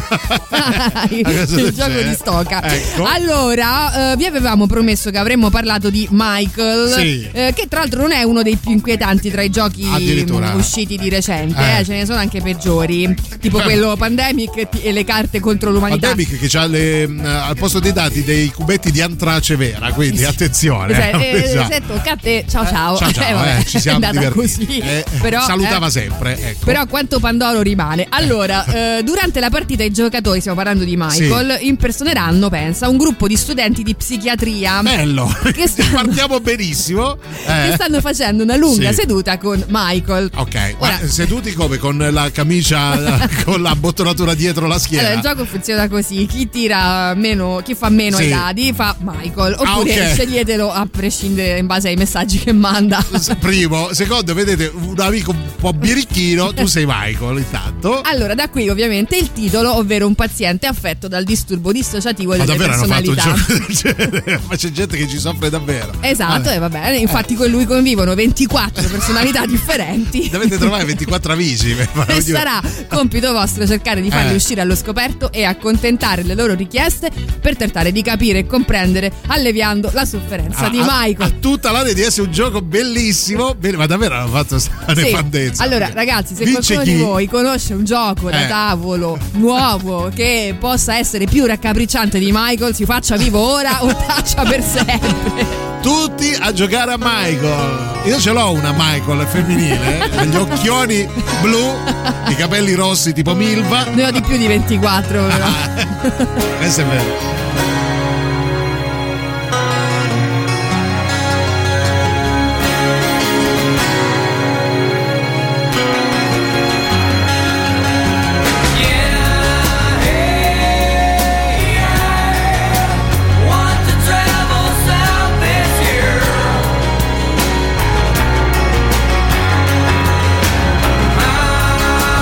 il gioco di Stoca. Ecco. Allora, vi avevamo promesso che avremmo parlato di Michael, che tra l'altro non è uno dei più inquietanti tra i giochi usciti di recente. Ce ne sono anche peggiori, tipo quello Pandemic e le carte contro l'umanità. Pandemic che c'ha al posto dei dati dei cubetti di antrace vera, quindi attenzione. Se tocca a te, ciao. Ci siamo divertiti. Così. Però, salutava sempre. Ecco. Però quanto Pandoro rimane. Allora, durante la partita i giocatori, stiamo parlando di Michael, impersoneranno, pensa, un gruppo di studenti di psichiatria. Bello, partiamo benissimo. Che stanno facendo una lunga seduta con Michael. Ok, ora, ma seduti come? Con la camicia con la bottonatura dietro la schiena? Allora, il gioco funziona così: chi tira meno, chi fa meno ai dadi fa Michael. Oppure sceglietelo a prescindere in base ai messaggi che manda. Primo, secondo, vedete un amico un po' birichino, tu sei Michael intanto. Allora, da qui ovviamente il titolo, ovvero un paziente affetto dal disturbo dissociativo delle personalità. Hanno fatto un gioco del genere? Ma c'è gente che ci soffre davvero. Esatto, e va bene. Infatti con lui convivono 24 personalità differenti. Dovete trovare 24 amici. E sarà compito vostro cercare di farli uscire allo scoperto e accontentare le loro richieste per tentare di capire e comprendere, alleviando la sofferenza di Michael. Ha tutta l'area di essere un gioco bellissimo, ma davvero hanno fatto stare nefandezza. Allora ragazzi, se qualcuno di voi conosce un gioco da tavolo nuovo che possa essere più raccapricciante di Michael, si faccia vivo ora o taccia per sempre. Tutti a giocare a Michael. Io ce l'ho una Michael femminile, gli occhioni blu, i capelli rossi tipo Milva. Ne ho di più di 24 però. Questo è vero.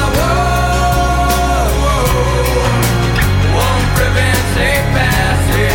Prevent safe passage.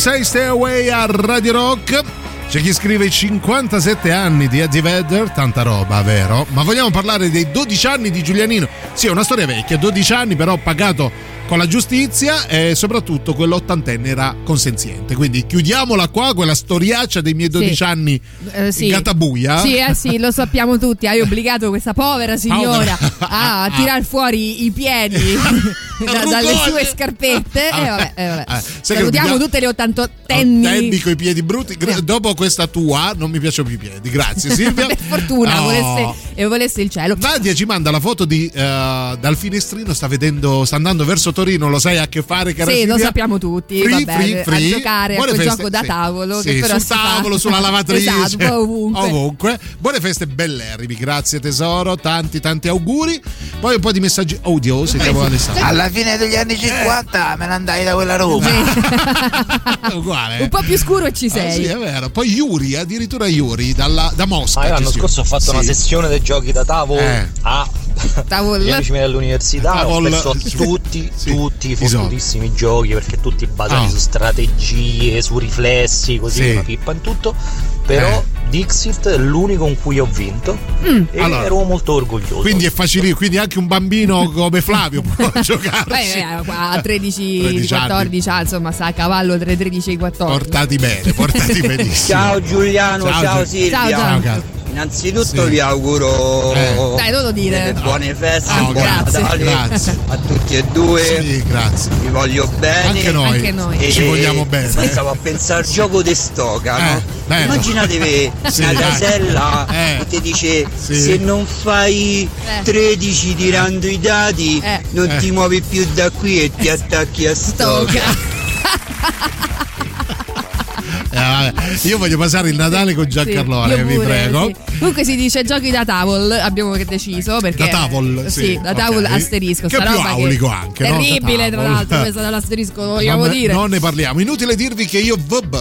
106 Stay Away a Radio Rock. C'è chi scrive 57 anni di Eddie Vedder, tanta roba, vero? Ma vogliamo parlare dei 12 anni di Giulianino? Sì, è una storia vecchia, 12 anni però pagato con la giustizia e soprattutto quell'ottantenne era consenziente. Quindi chiudiamola qua, quella storiaccia dei miei 12 anni in Gattabuia. Sì, lo sappiamo tutti. Hai obbligato questa povera signora a tirar fuori i piedi dalle sue scarpette. Vabbè. Salutiamo tutte le ottantottenni con i piedi brutti. Dopo questa tua non mi piacciono più i piedi. Grazie Silvia. Per fortuna, volesse il cielo. Nadia ci manda la foto dal finestrino, sta andando verso Torino, lo sai a che fare, cara Silvia? Lo sappiamo tutti, free. A giocare a quel gioco da tavolo, che però sul tavolo, sulla lavatrice, esatto, ovunque. Buone feste bellerrimi, grazie tesoro, tanti auguri. Poi un po' di messaggi audio, sentiamo Alessandro. Alla fine degli anni 50 me ne andai da quella Roma. Uguale. Un po' più scuro e ci sei. Sì, è vero. Poi Yuri, addirittura Yuri da Mosca. L'anno scorso ho fatto una sessione dei giochi da tavolo gli amici miei dell'università. Ho perso tutti fottutissimi giochi, perché tutti basati su strategie, su riflessi, così una pippa in tutto. Però Dixit è l'unico con cui ho vinto e ero molto orgoglioso. Quindi è facile, quindi anche un bambino come Flavio può giocare. A 13-14 anni, insomma, sta a cavallo tra i 13 e i 14. Portati benissimo. Ciao Giuliano, ciao Silvia. Ciao. Innanzitutto vi auguro delle buone feste, buon Natale a tutti e due. Sì, grazie. Vi voglio bene. Anche noi. Ci vogliamo bene. Stavo a pensare al gioco di stoca, no? Immaginatevi una casella che ti dice se non fai 13 tirando i dati non ti muovi più da qui e ti attacchi a stoca. Io voglio passare il Natale con Giancarlone, vi prego. Sì. Comunque si dice giochi da tavolo, abbiamo deciso perché da tavolo, da tavolo asterisco. Che è più aulico anche, terribile, tra l'altro, questa dall'asterisco, vogliamo dire. Non ne parliamo. Inutile dirvi che io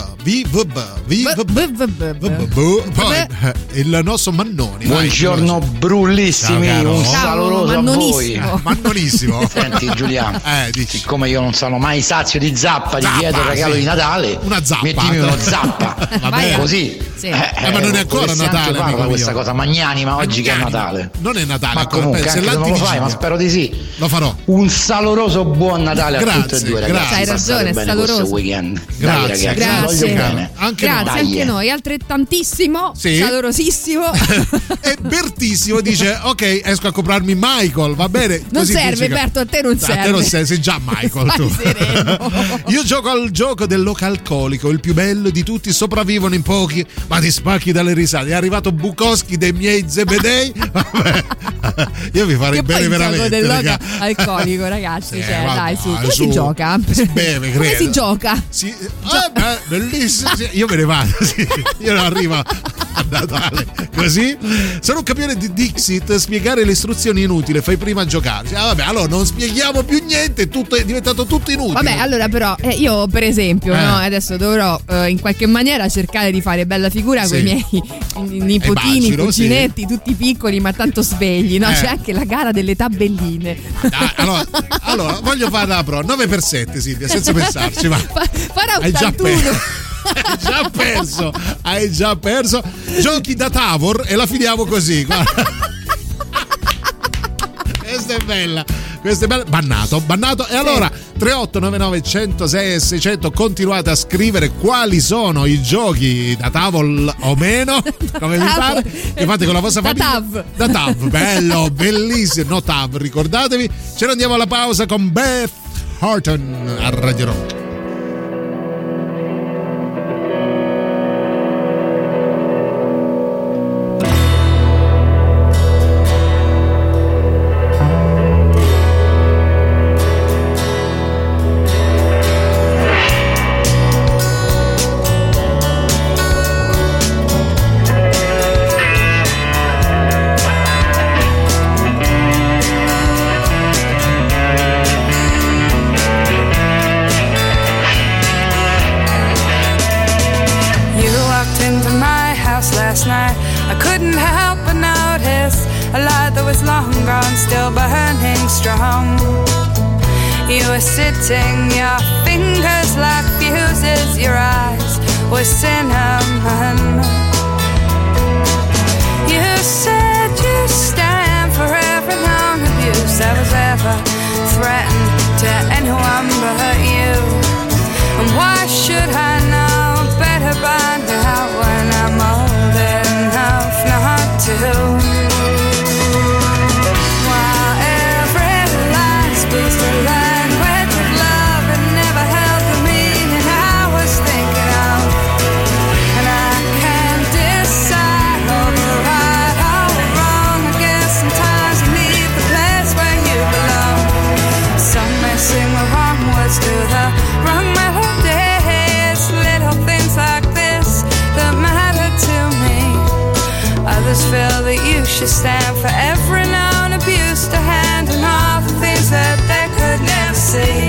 poi il nostro Mannoni. Buongiorno brullissimi, un caloroso a voi. Mannonissimo. Senti Giuliano, siccome io non sono mai sazio di zappa, ti chiedo il regalo di Natale. Una zappa. Mettimi uno zappa. Così. Ma non è ancora Natale. Parla questa cosa magnanima oggi che è Natale. Non è Natale, ma comunque se non lo fai, ma spero di sì. Lo farò. Un saloroso buon Natale a tutti e due, ragazzi. Hai ragione, saloroso weekend. Grazie, ragazzi, bene. Anche noi, altrettantissimo, calorosissimo e Bertissimo dice: ok, esco a comprarmi Michael, va bene. Non serve, Berto, a te non serve. A te non serve, sei già Michael tu. Io gioco al gioco dell'alcolico, il più bello di tutti, sopravvivono in pochi, ma ti spacchi dalle risate. È arrivato Bukowski dei miei Zebedei. Vabbè. Io vi farei bene veramente. Del loca alcolico, ragazzi. Dai, su. Come si gioca? Si beve, credo. Come si gioca? Bellissimo. Io me ne vado. Io non arrivo a Natale così. Sono un campione di Dixit. Spiegare le istruzioni inutile, fai prima giocare. Allora non spieghiamo più niente, è diventato tutto inutile. Vabbè, allora però io per esempio adesso dovrò in qualche maniera cercare di fare bella figura con i miei nipotini, cuginetti, tutti piccoli ma tanto svegli, no? C'è anche la gara delle tabelline. Allora voglio fare la prova 9x7, Silvia, senza pensarci, va. Farà 81. Hai già perso. Giochi da tavolo e la finiamo così. Guarda. Questa è bella. Bannato. E allora 3899 106 600, continuate a scrivere quali sono i giochi da tavolo o meno, come vi pare, che fate con la vostra famiglia. Da TAV, bello, bellissimo. No TAV, ricordatevi. Ce ne andiamo alla pausa con Beth Horton a Radio Rock. You were sitting, your fingers like fuses, your eyes were cinnamon. You said you stand for every known abuse that was ever threatened to anyone but you. And why should I know better by now when I'm old enough not to? While every line speaks the language of love, it never held the meaning I was thinking of. And I can't decide over right or wrong. I guess sometimes you need the place where you belong. Some may sing the wrong words to the wrong melodies. Little things like this that matter to me. Others feel that you should stand for every known abuse to hand and all the things that they could never see.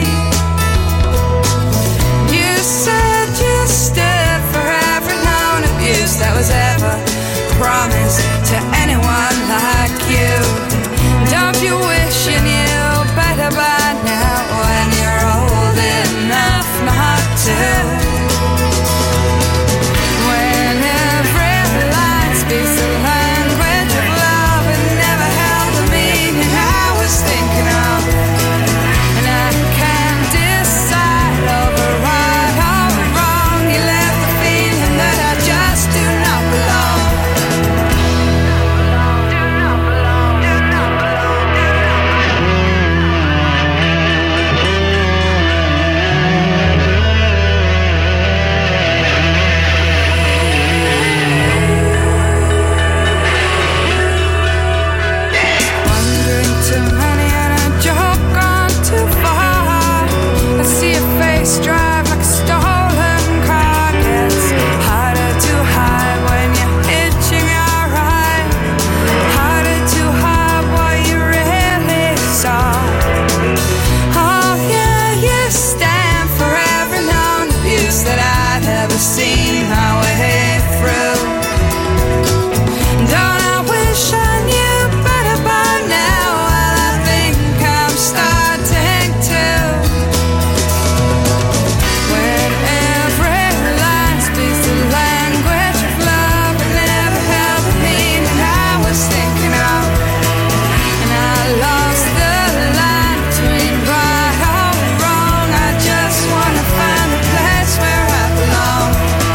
You said you stood for every known abuse that was ever promised to anyone like you. Don't you wish you knew better by now when you're old enough not to? When every line speaks the language of love, it never held the meaning I was thinking of. And I can't decide over right or wrong. You left the feeling that I just do not belong. Wondering too many and a joke gone too far. I see your face drive like a stolen car. Gets harder to hide when you're hitching your ride. Harder to hide what you really saw. Oh yeah, you stand for every known abuse that I'd ever seen my way through. Don't I wish I knew better by now? Well, I think I'm starting to. When every line speaks the language of love, it never held the meaning I was thinking of. And I lost the line between right or wrong. I just wanna find a place where I belong.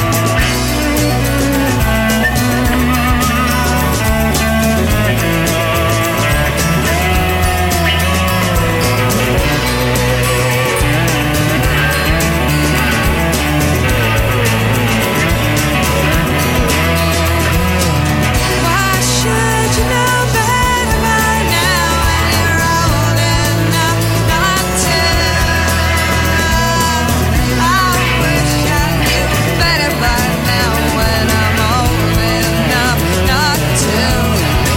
Why should you know better by now when you're old enough not to? I wish I knew better by now when I'm old enough not to.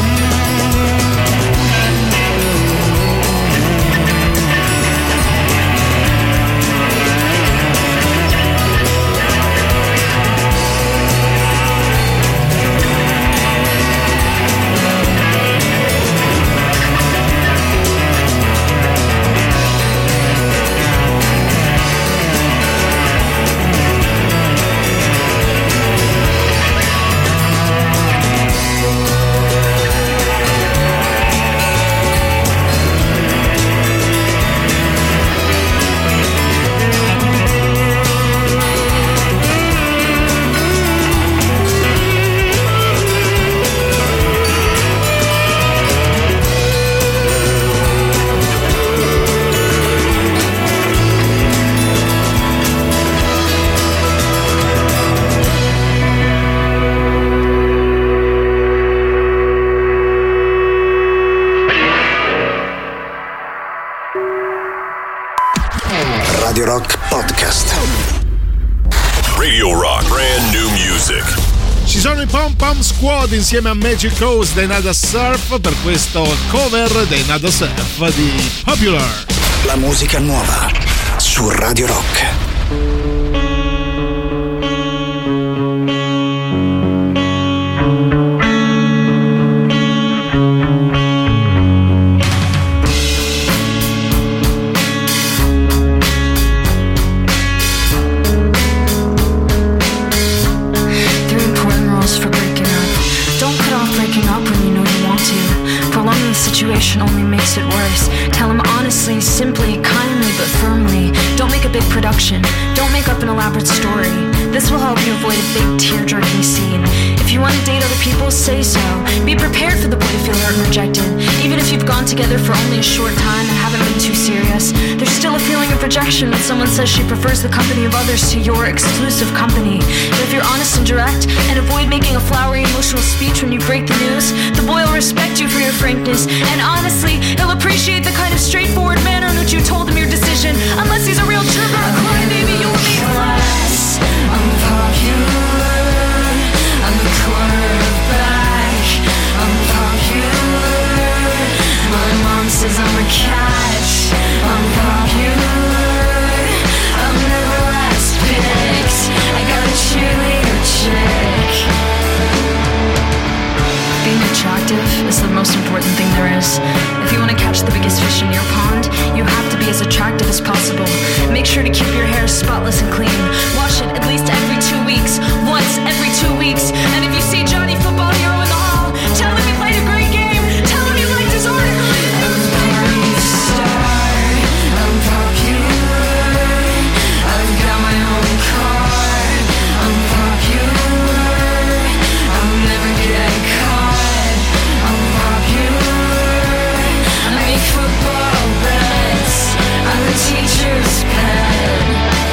Radio Rock Podcast. Radio Rock, brand new music. Ci sono i Pom Pom Squad insieme a Magic House dei Nada Surf per questo cover dei Nada Surf di Popular. La musica nuova su Radio Rock. situation only makes it worse. Tell him honestly, simply, kindly, but firmly. Don't make a big production. Don't make up an elaborate story. This will help you avoid a big tear-jerking scene. If you want to date other people, say so. Be prepared for the boy to feel hurt and rejected. Even if you've gone together for only a short time and haven't been too serious, there's still a feeling of rejection when someone says she prefers the company of others to your exclusive company. But if you're honest and direct and avoid making a flowery emotional speech when you break the news, the boy will respect you for your frankness, and honestly, he'll appreciate the kind of straightforward manner in which you told him your decision. Unless he's a real jerk or a crybaby, you'll be class. I'm popular. I'm the quarterback. I'm popular. My mom says I'm a catch. I'm popular. I'm never last picked. I got a cheerleader chick. Being attractive is the most important thing there is. If you want to catch the biggest fish in your pond, you have to be as attractive as possible. Make sure to keep your hair spotless and clean. Wash it at least every 2 weeks. Once every 2 weeks. And if you see Johnny Football Hero in the hall, tell him you played a great game. Tell him you liked his art. I'm a star. I'm popular. I've got my own car. I'm popular. I'll never get caught. I'm popular. I make football bets. I'm the teacher's pet.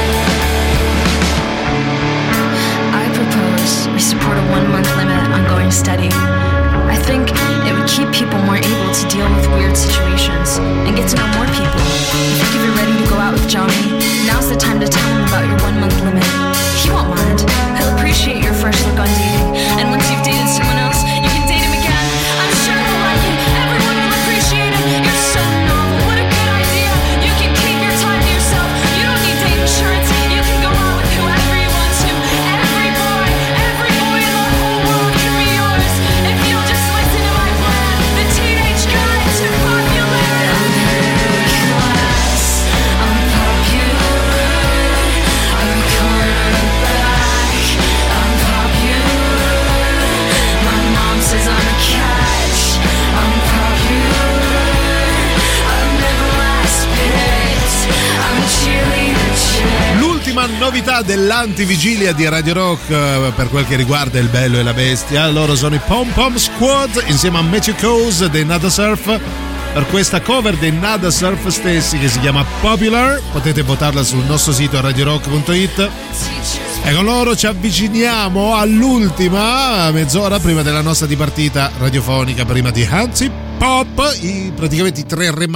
I propose we support a 1-month limit on going steady. I think it would keep people more able to deal with weird situations and get to know more people. If you're ready to go out with Johnny, now's the time to tell him about your 1-month limit. He won't mind. He'll appreciate your fresh look on dating. And once you've dated someone else, you can date him again. I'm sure he'll like it. Everyone will appreciate it. You're so novel. What a good idea. You can keep your time to yourself. You don't need date insurance. You can go out with whoever you want to. Every boy in the whole world can be yours. If you'll just listen to my plan. The teenage guide to popularity. Class. I'm popular. I'm a quarterback. I'm popular. My mom says I'm a catch. I'm popular. I'll never last picked. I'm a cheerleader chick. L'ultima novità dell'antivigilia di Radio Rock per quel che riguarda il bello e la bestia, loro sono i Pom Pom Squad insieme a Matthew Coase dei Nada Surf per questa cover dei Nada Surf stessi che si chiama Popular. Potete votarla sul nostro sito radiorock.it. E con loro ci avviciniamo all'ultima mezz'ora prima della nostra dipartita radiofonica, prima di Hansi Pop, praticamente i tre re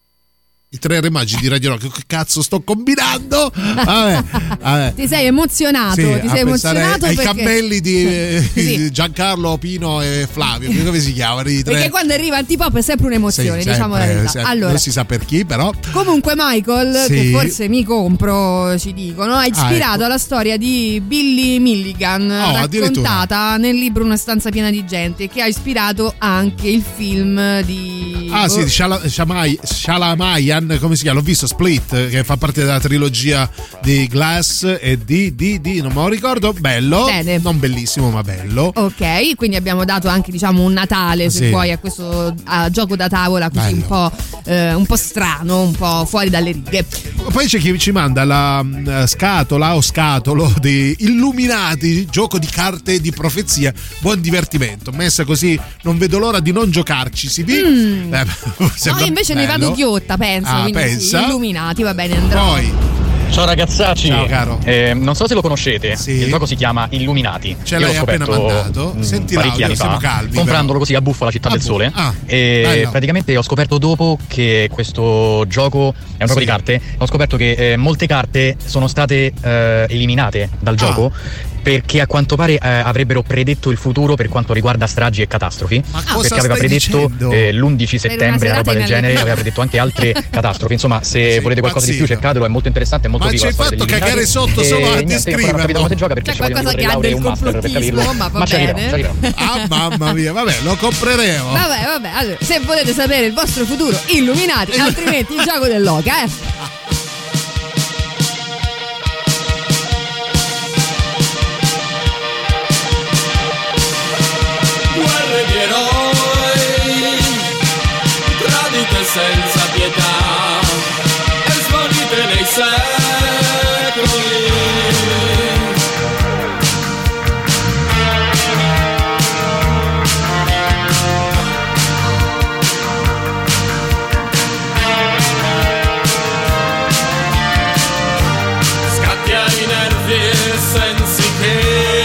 magi di Radio Rock. Che cazzo sto combinando? Vabbè. Ti sei emozionato, Sì, ti sei emozionato ai perché... capelli di Sì. Giancarlo, Pino e Flavio, come si chiamano i tre? Perché quando arriva Antipop è sempre un'emozione, Sì, diciamo la verità. sempre. Allora, Non si sa per chi, però. comunque Michael, Sì. che forse mi compro, ci dicono, ha ispirato ecco. alla storia di Billy Milligan, raccontata nel libro Una stanza piena di gente, che ha ispirato anche il film di... Sì, Shalamayan, come si chiama? L'ho visto, Split, che fa parte della trilogia di Glass e di non me lo ricordo. Bello. Bene. Non bellissimo, ma bello. Ok, quindi abbiamo dato anche, diciamo, un Natale, se Sì. vuoi, a questo gioco da tavola così un po' strano, un po' fuori dalle righe. Poi c'è chi ci manda la scatola o scatolo di Illuminati, gioco di carte di profezia. Buon divertimento. Messa così, non vedo l'ora di non giocarci. Si No, io invece ne vado ghiotta, penso. Quindi pensa. sì, Illuminati, va bene, andrò. Poi Ciao ragazzacci. Ciao caro. Non so se lo conoscete, il gioco si chiama Illuminati. Ce Io l'hai l'ho appena scoperto mandato. Senti parecchi l'audio, anni siamo fa, calmi. comprandolo così a buffo alla Città del Sole. E bello. praticamente ho scoperto dopo che questo gioco è un gioco di carte. Ho scoperto che molte carte sono state eliminate dal gioco perché a quanto pare avrebbero predetto il futuro per quanto riguarda stragi e catastrofi. Perché aveva predetto l'11 settembre, una roba del genere, aveva predetto anche altre catastrofi. Insomma, se volete qualcosa di più, cercatelo, è molto interessante, è molto vivo. Ma c'hai fatto cagare sotto solo a descriverlo. Come si gioca perché C'è qualcosa che ha del complottismo, ma va bene. Mamma mia, vabbè, lo compreremo. Vabbè, allora, se volete sapere il vostro futuro, Illuminati, altrimenti il gioco dell'oca, senza pietà e svanite nei secoli. Scatti ai nervi e sensi che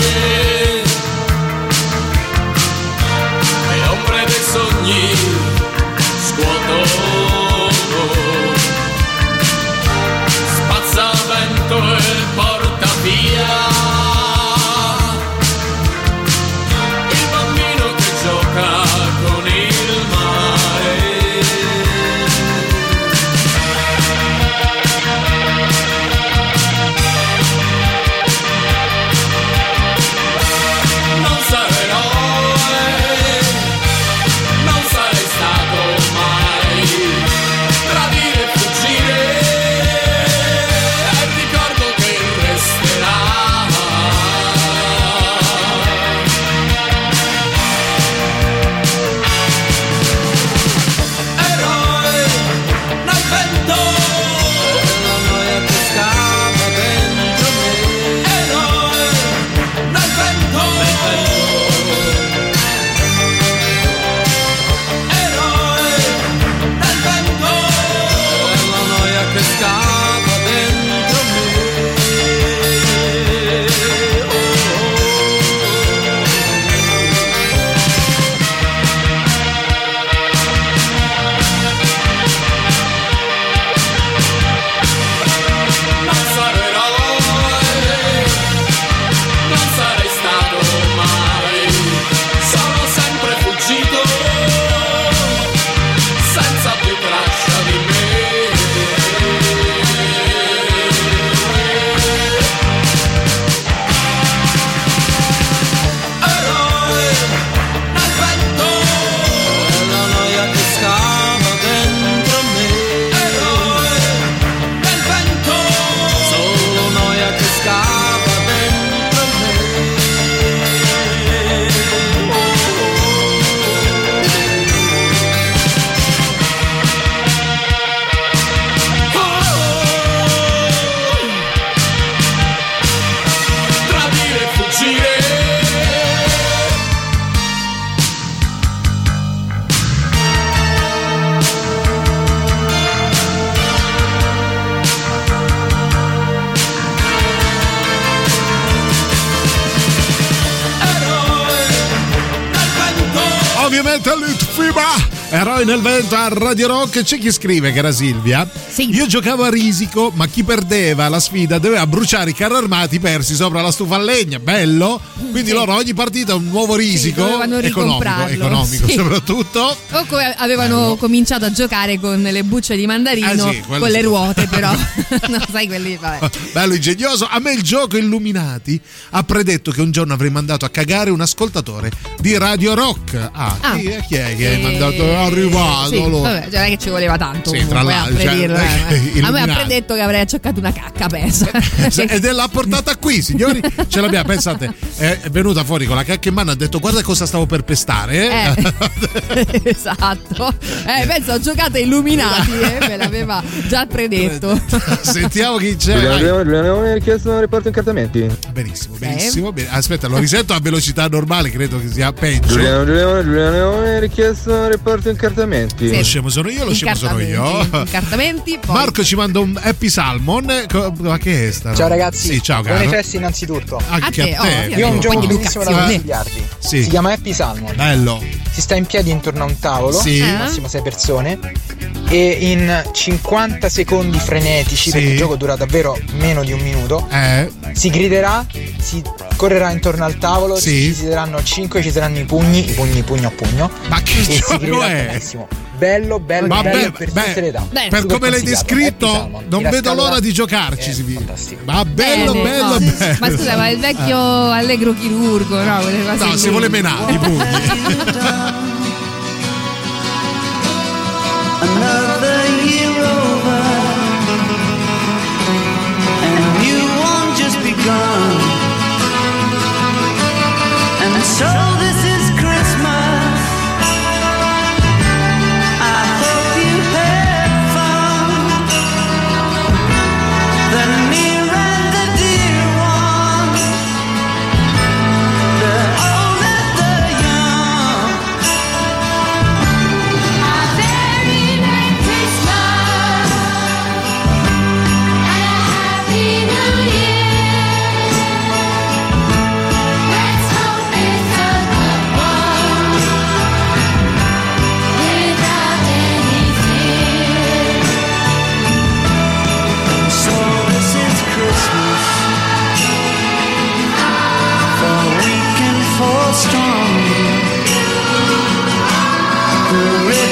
le ombre dei sogni scuotono. Spazzavento e porta via il bambino che gioca con il mare. Non sarai eroe, non sarai stato mai, tradire e fuggire è il ricordo che resterà. Eroe nel vento e la noia che scava dentro me. Eroe nel vento, eroe nel vento e la noia che scava dentro me. Non sarò eroe, non sarei stato mai, sono sempre fuggito senza più traccia di me. Eroe nel vento e la noia che scava dentro me. Eroe nel vento, solo noia che scava dentro me. Tradire e fuggire Ovviamente l'Itfiba, Eroi nel vento a Radio Rock. C'è chi scrive che era Silvia. Sì. Io giocavo a risico, ma chi perdeva la sfida doveva bruciare i carri armati persi sopra la stufa a legna. Bello. Quindi loro ogni partita un nuovo risico, dovevano economico sì. soprattutto. O come avevano cominciato a giocare con le bucce di mandarino, con le ruote però. No, sai quelli, vabbè. Bello ingegnoso. A me il gioco Illuminati ha predetto che un giorno avrei mandato a cagare un ascoltatore di Radio Rock. Chi è che hai mandato? È arrivato. Sì, vabbè, cioè non è che ci voleva tanto. Sì, tra l'altro, a predirlo. A me ha Illuminati. predetto che avrei acciaccato una cacca, pensa. Ed è l'ha portata qui, signori. Ce l'abbiamo, pensate, è venuta fuori con la cacca in mano, ha detto guarda cosa stavo per pestare. Esatto. Pensa, ho giocato a Illuminati, me l'aveva già predetto. Sentiamo chi c'è. Giuliano ha chiesto un reporto incartamenti. Benissimo, benissimo. Aspetta, lo risento a velocità normale, credo che sia peggio. Giuliano ha richiesto un reporto incartamenti. Lo scemo sono io, lo scemo sono io. Incartamenti, poi. Marco ci manda un Happy Salmon. Ma che è sta? Ciao ragazzi. Sì, ciao caro. Buone feste innanzitutto. Anche a te. Io ho un gioco bellissimo da consigliarvi. Sì. Si chiama Happy Salmon. Bello. Si sta in piedi intorno a un tavolo, Sì. massimo 6 persone, e in 50 secondi frenetici, perché il gioco dura davvero meno di un minuto, si griderà, si correrà intorno al tavolo, ci saranno 5, ci saranno i pugni a pugno. Ma che gioco è? Benissimo. Bello per tutte le età. Per come l'hai descritto, non vedo l'ora di giocarci. Ma bello. Ma scusa, ma il vecchio allegro chirurgo, no? Quelle cose no, si vuole menare i pugni. Another year over, and you won't just begun. And so this is Christmas. I hope you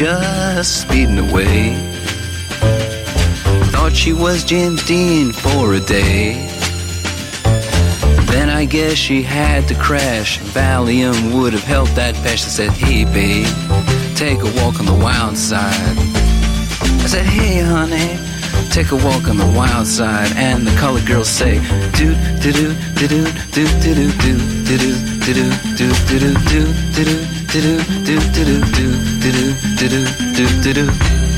just speeding away. Thought she was James Dean for a day. Then I guess she had to crash. Valium would have helped that patch. I said, hey babe, take a walk on the wild side. I said, hey honey, take a walk on the wild side. And the colored girls say, do do do do do do do do do do do do do do do do do do.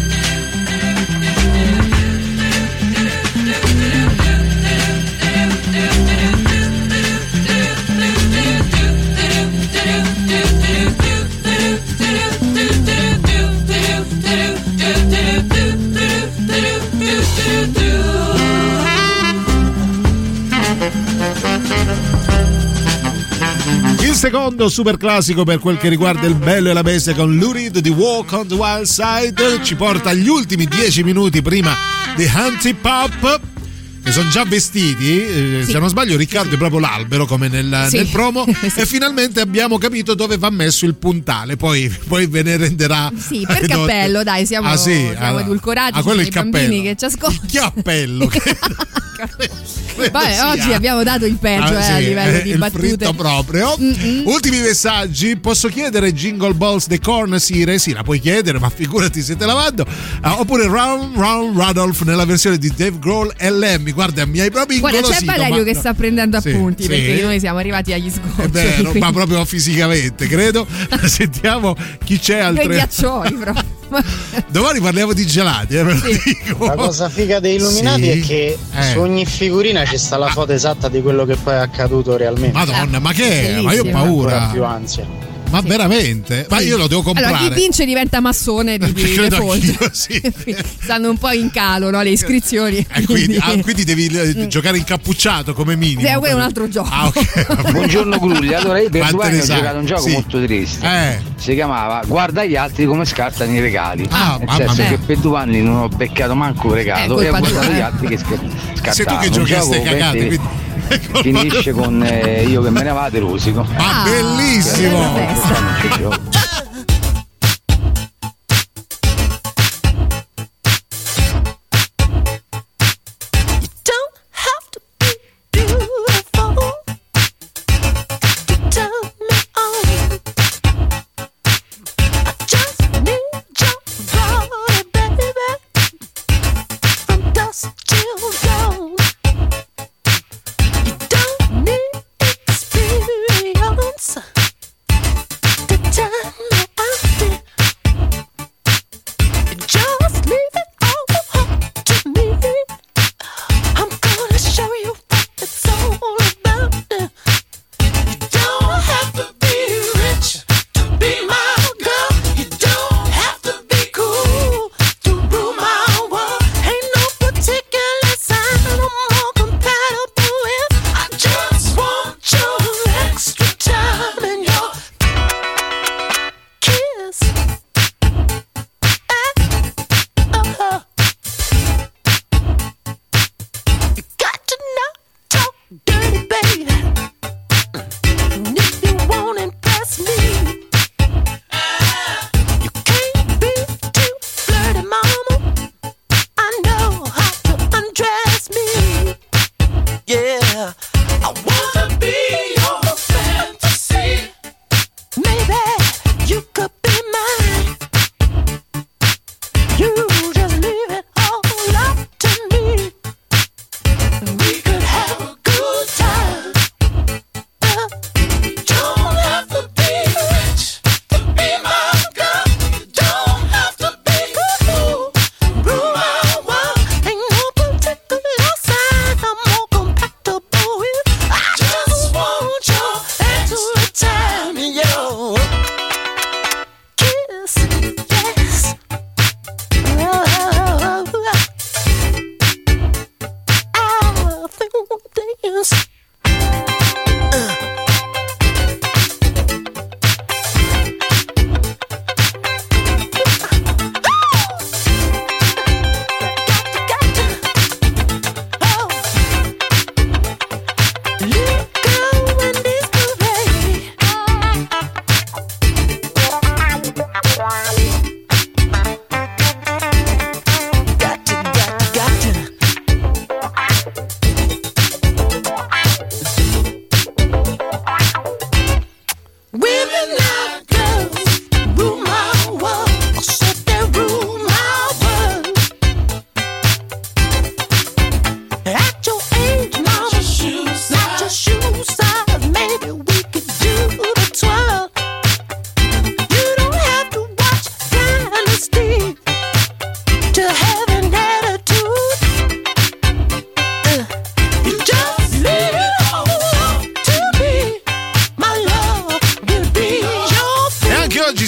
Il secondo super classico per quel che riguarda il Bello e la Bestia con Lou Reed di Walk on the Wild Side ci porta agli ultimi 10 minuti prima di Hunty Pop, che sono già vestiti, se non sbaglio Riccardo è proprio l'albero come nel promo e finalmente abbiamo capito dove va messo il puntale, poi ve ne renderà per cappello, dai, siamo edulcorati, quello è il bambini che ci ascoltano. Che appello Vabbè, oggi abbiamo dato il peggio a livello di battute proprio. Ultimi messaggi. Posso chiedere Jingle Balls The Corn? Sì, la puoi chiedere, ma figurati se te la mando. Oppure Round Round Rudolph nella versione di Dave Grohl e Lemmy. Guarda, mi hai proprio ingolosito. Guarda, c'è Valerio che sta prendendo appunti perché noi siamo arrivati agli sgoccioli. È vero, ma proprio fisicamente, credo. Sentiamo chi c'è altre. Dei ghiaccioli proprio. Domani parliamo di gelati, ve lo dico. La cosa figa dei Illuminati è che su ogni figurina ci sta la foto esatta di quello che poi è accaduto realmente. Madonna, ma che è? Ma io ho paura. Più ansia. Ma veramente? Ma io lo devo comprare. Allora, chi vince diventa massone di default. Stanno un po' in calo, no? Le iscrizioni. Quindi devi giocare incappucciato come minimo. Quello è un altro gioco. Okay. Buongiorno Grulli. Allora io per 2 anni ho giocato un gioco molto triste. Si chiamava Guarda gli altri come scartano i regali. Nel senso che per 2 anni non ho beccato manco un regalo e ho guardato gli altri che scartavano. Sei tu che giochi a ste cagate, finisce con io che me ne vado e rosico. Ma bellissimo!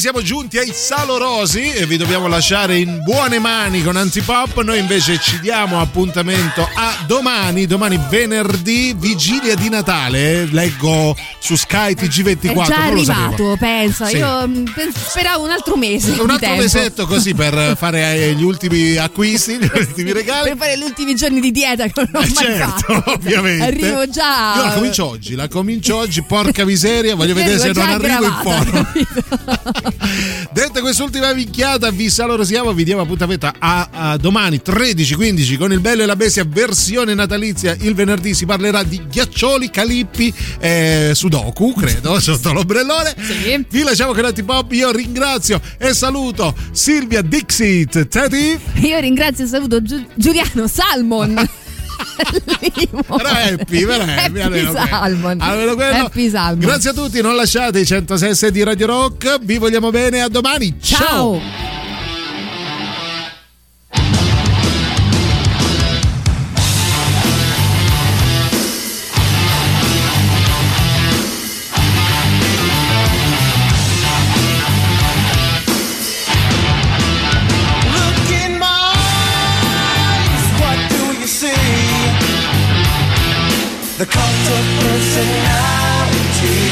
siamo giunti ai Salorosi e vi dobbiamo lasciare in buone mani con Antipop. Noi invece ci diamo appuntamento a domani venerdì, vigilia di Natale. Leggo su Sky TG24. È già arrivato, pensa. Sì. Io speravo un altro mese. Un altro mesetto così per fare gli ultimi acquisti, gli ultimi regali. Per fare gli ultimi giorni di dieta che non ho mai fatto. Ovviamente. Arrivo già. Io la comincio oggi, porca miseria, voglio vedere se non arrivo in forma. Detta quest'ultima minchiata, vi salorosiamo, vi diamo appuntamento a domani 13:15 con il Bello e la Bestia versione natalizia. Il venerdì si parlerà di ghiaccioli, calippi, sudoku, credo, sotto l'ombrellone. Sì. Vi lasciamo con Antipop. Io ringrazio e saluto Silvia Dixit, Teddy. Io ringrazio e saluto Giuliano Salmon. Happy Salmon. Happy Salmon. Grazie a tutti, non lasciate i 106.6 di Radio Rock. Vi vogliamo bene, a domani. Ciao. The cult of personality.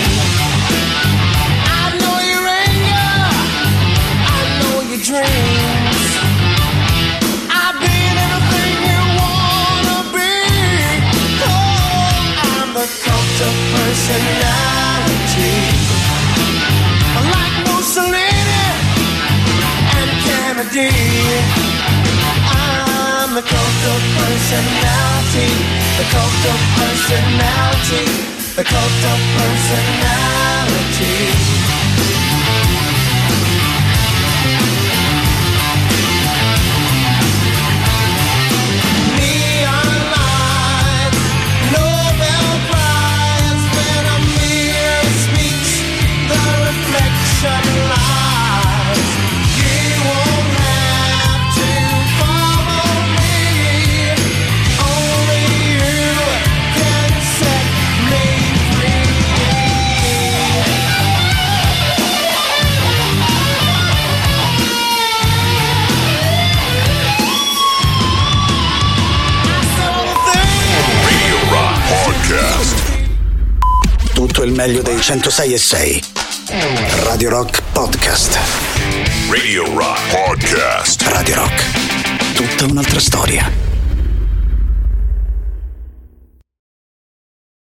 I know your anger, I know your dreams. I've been everything you wanna be. Oh, I'm the cult of personality. Like Mussolini and Kennedy. I'm the cult of personality. The cult of personality. The cult of personality. Neon lights, Nobel Prize. When a mirror speaks, the reflection lies. You won't have to follow me. Only you can set me free. Radio Rock Podcast. Tutto il meglio dei 106.6. Radio Rock Podcast. Radio Rock Podcast. Radio Rock. Tutta un'altra storia.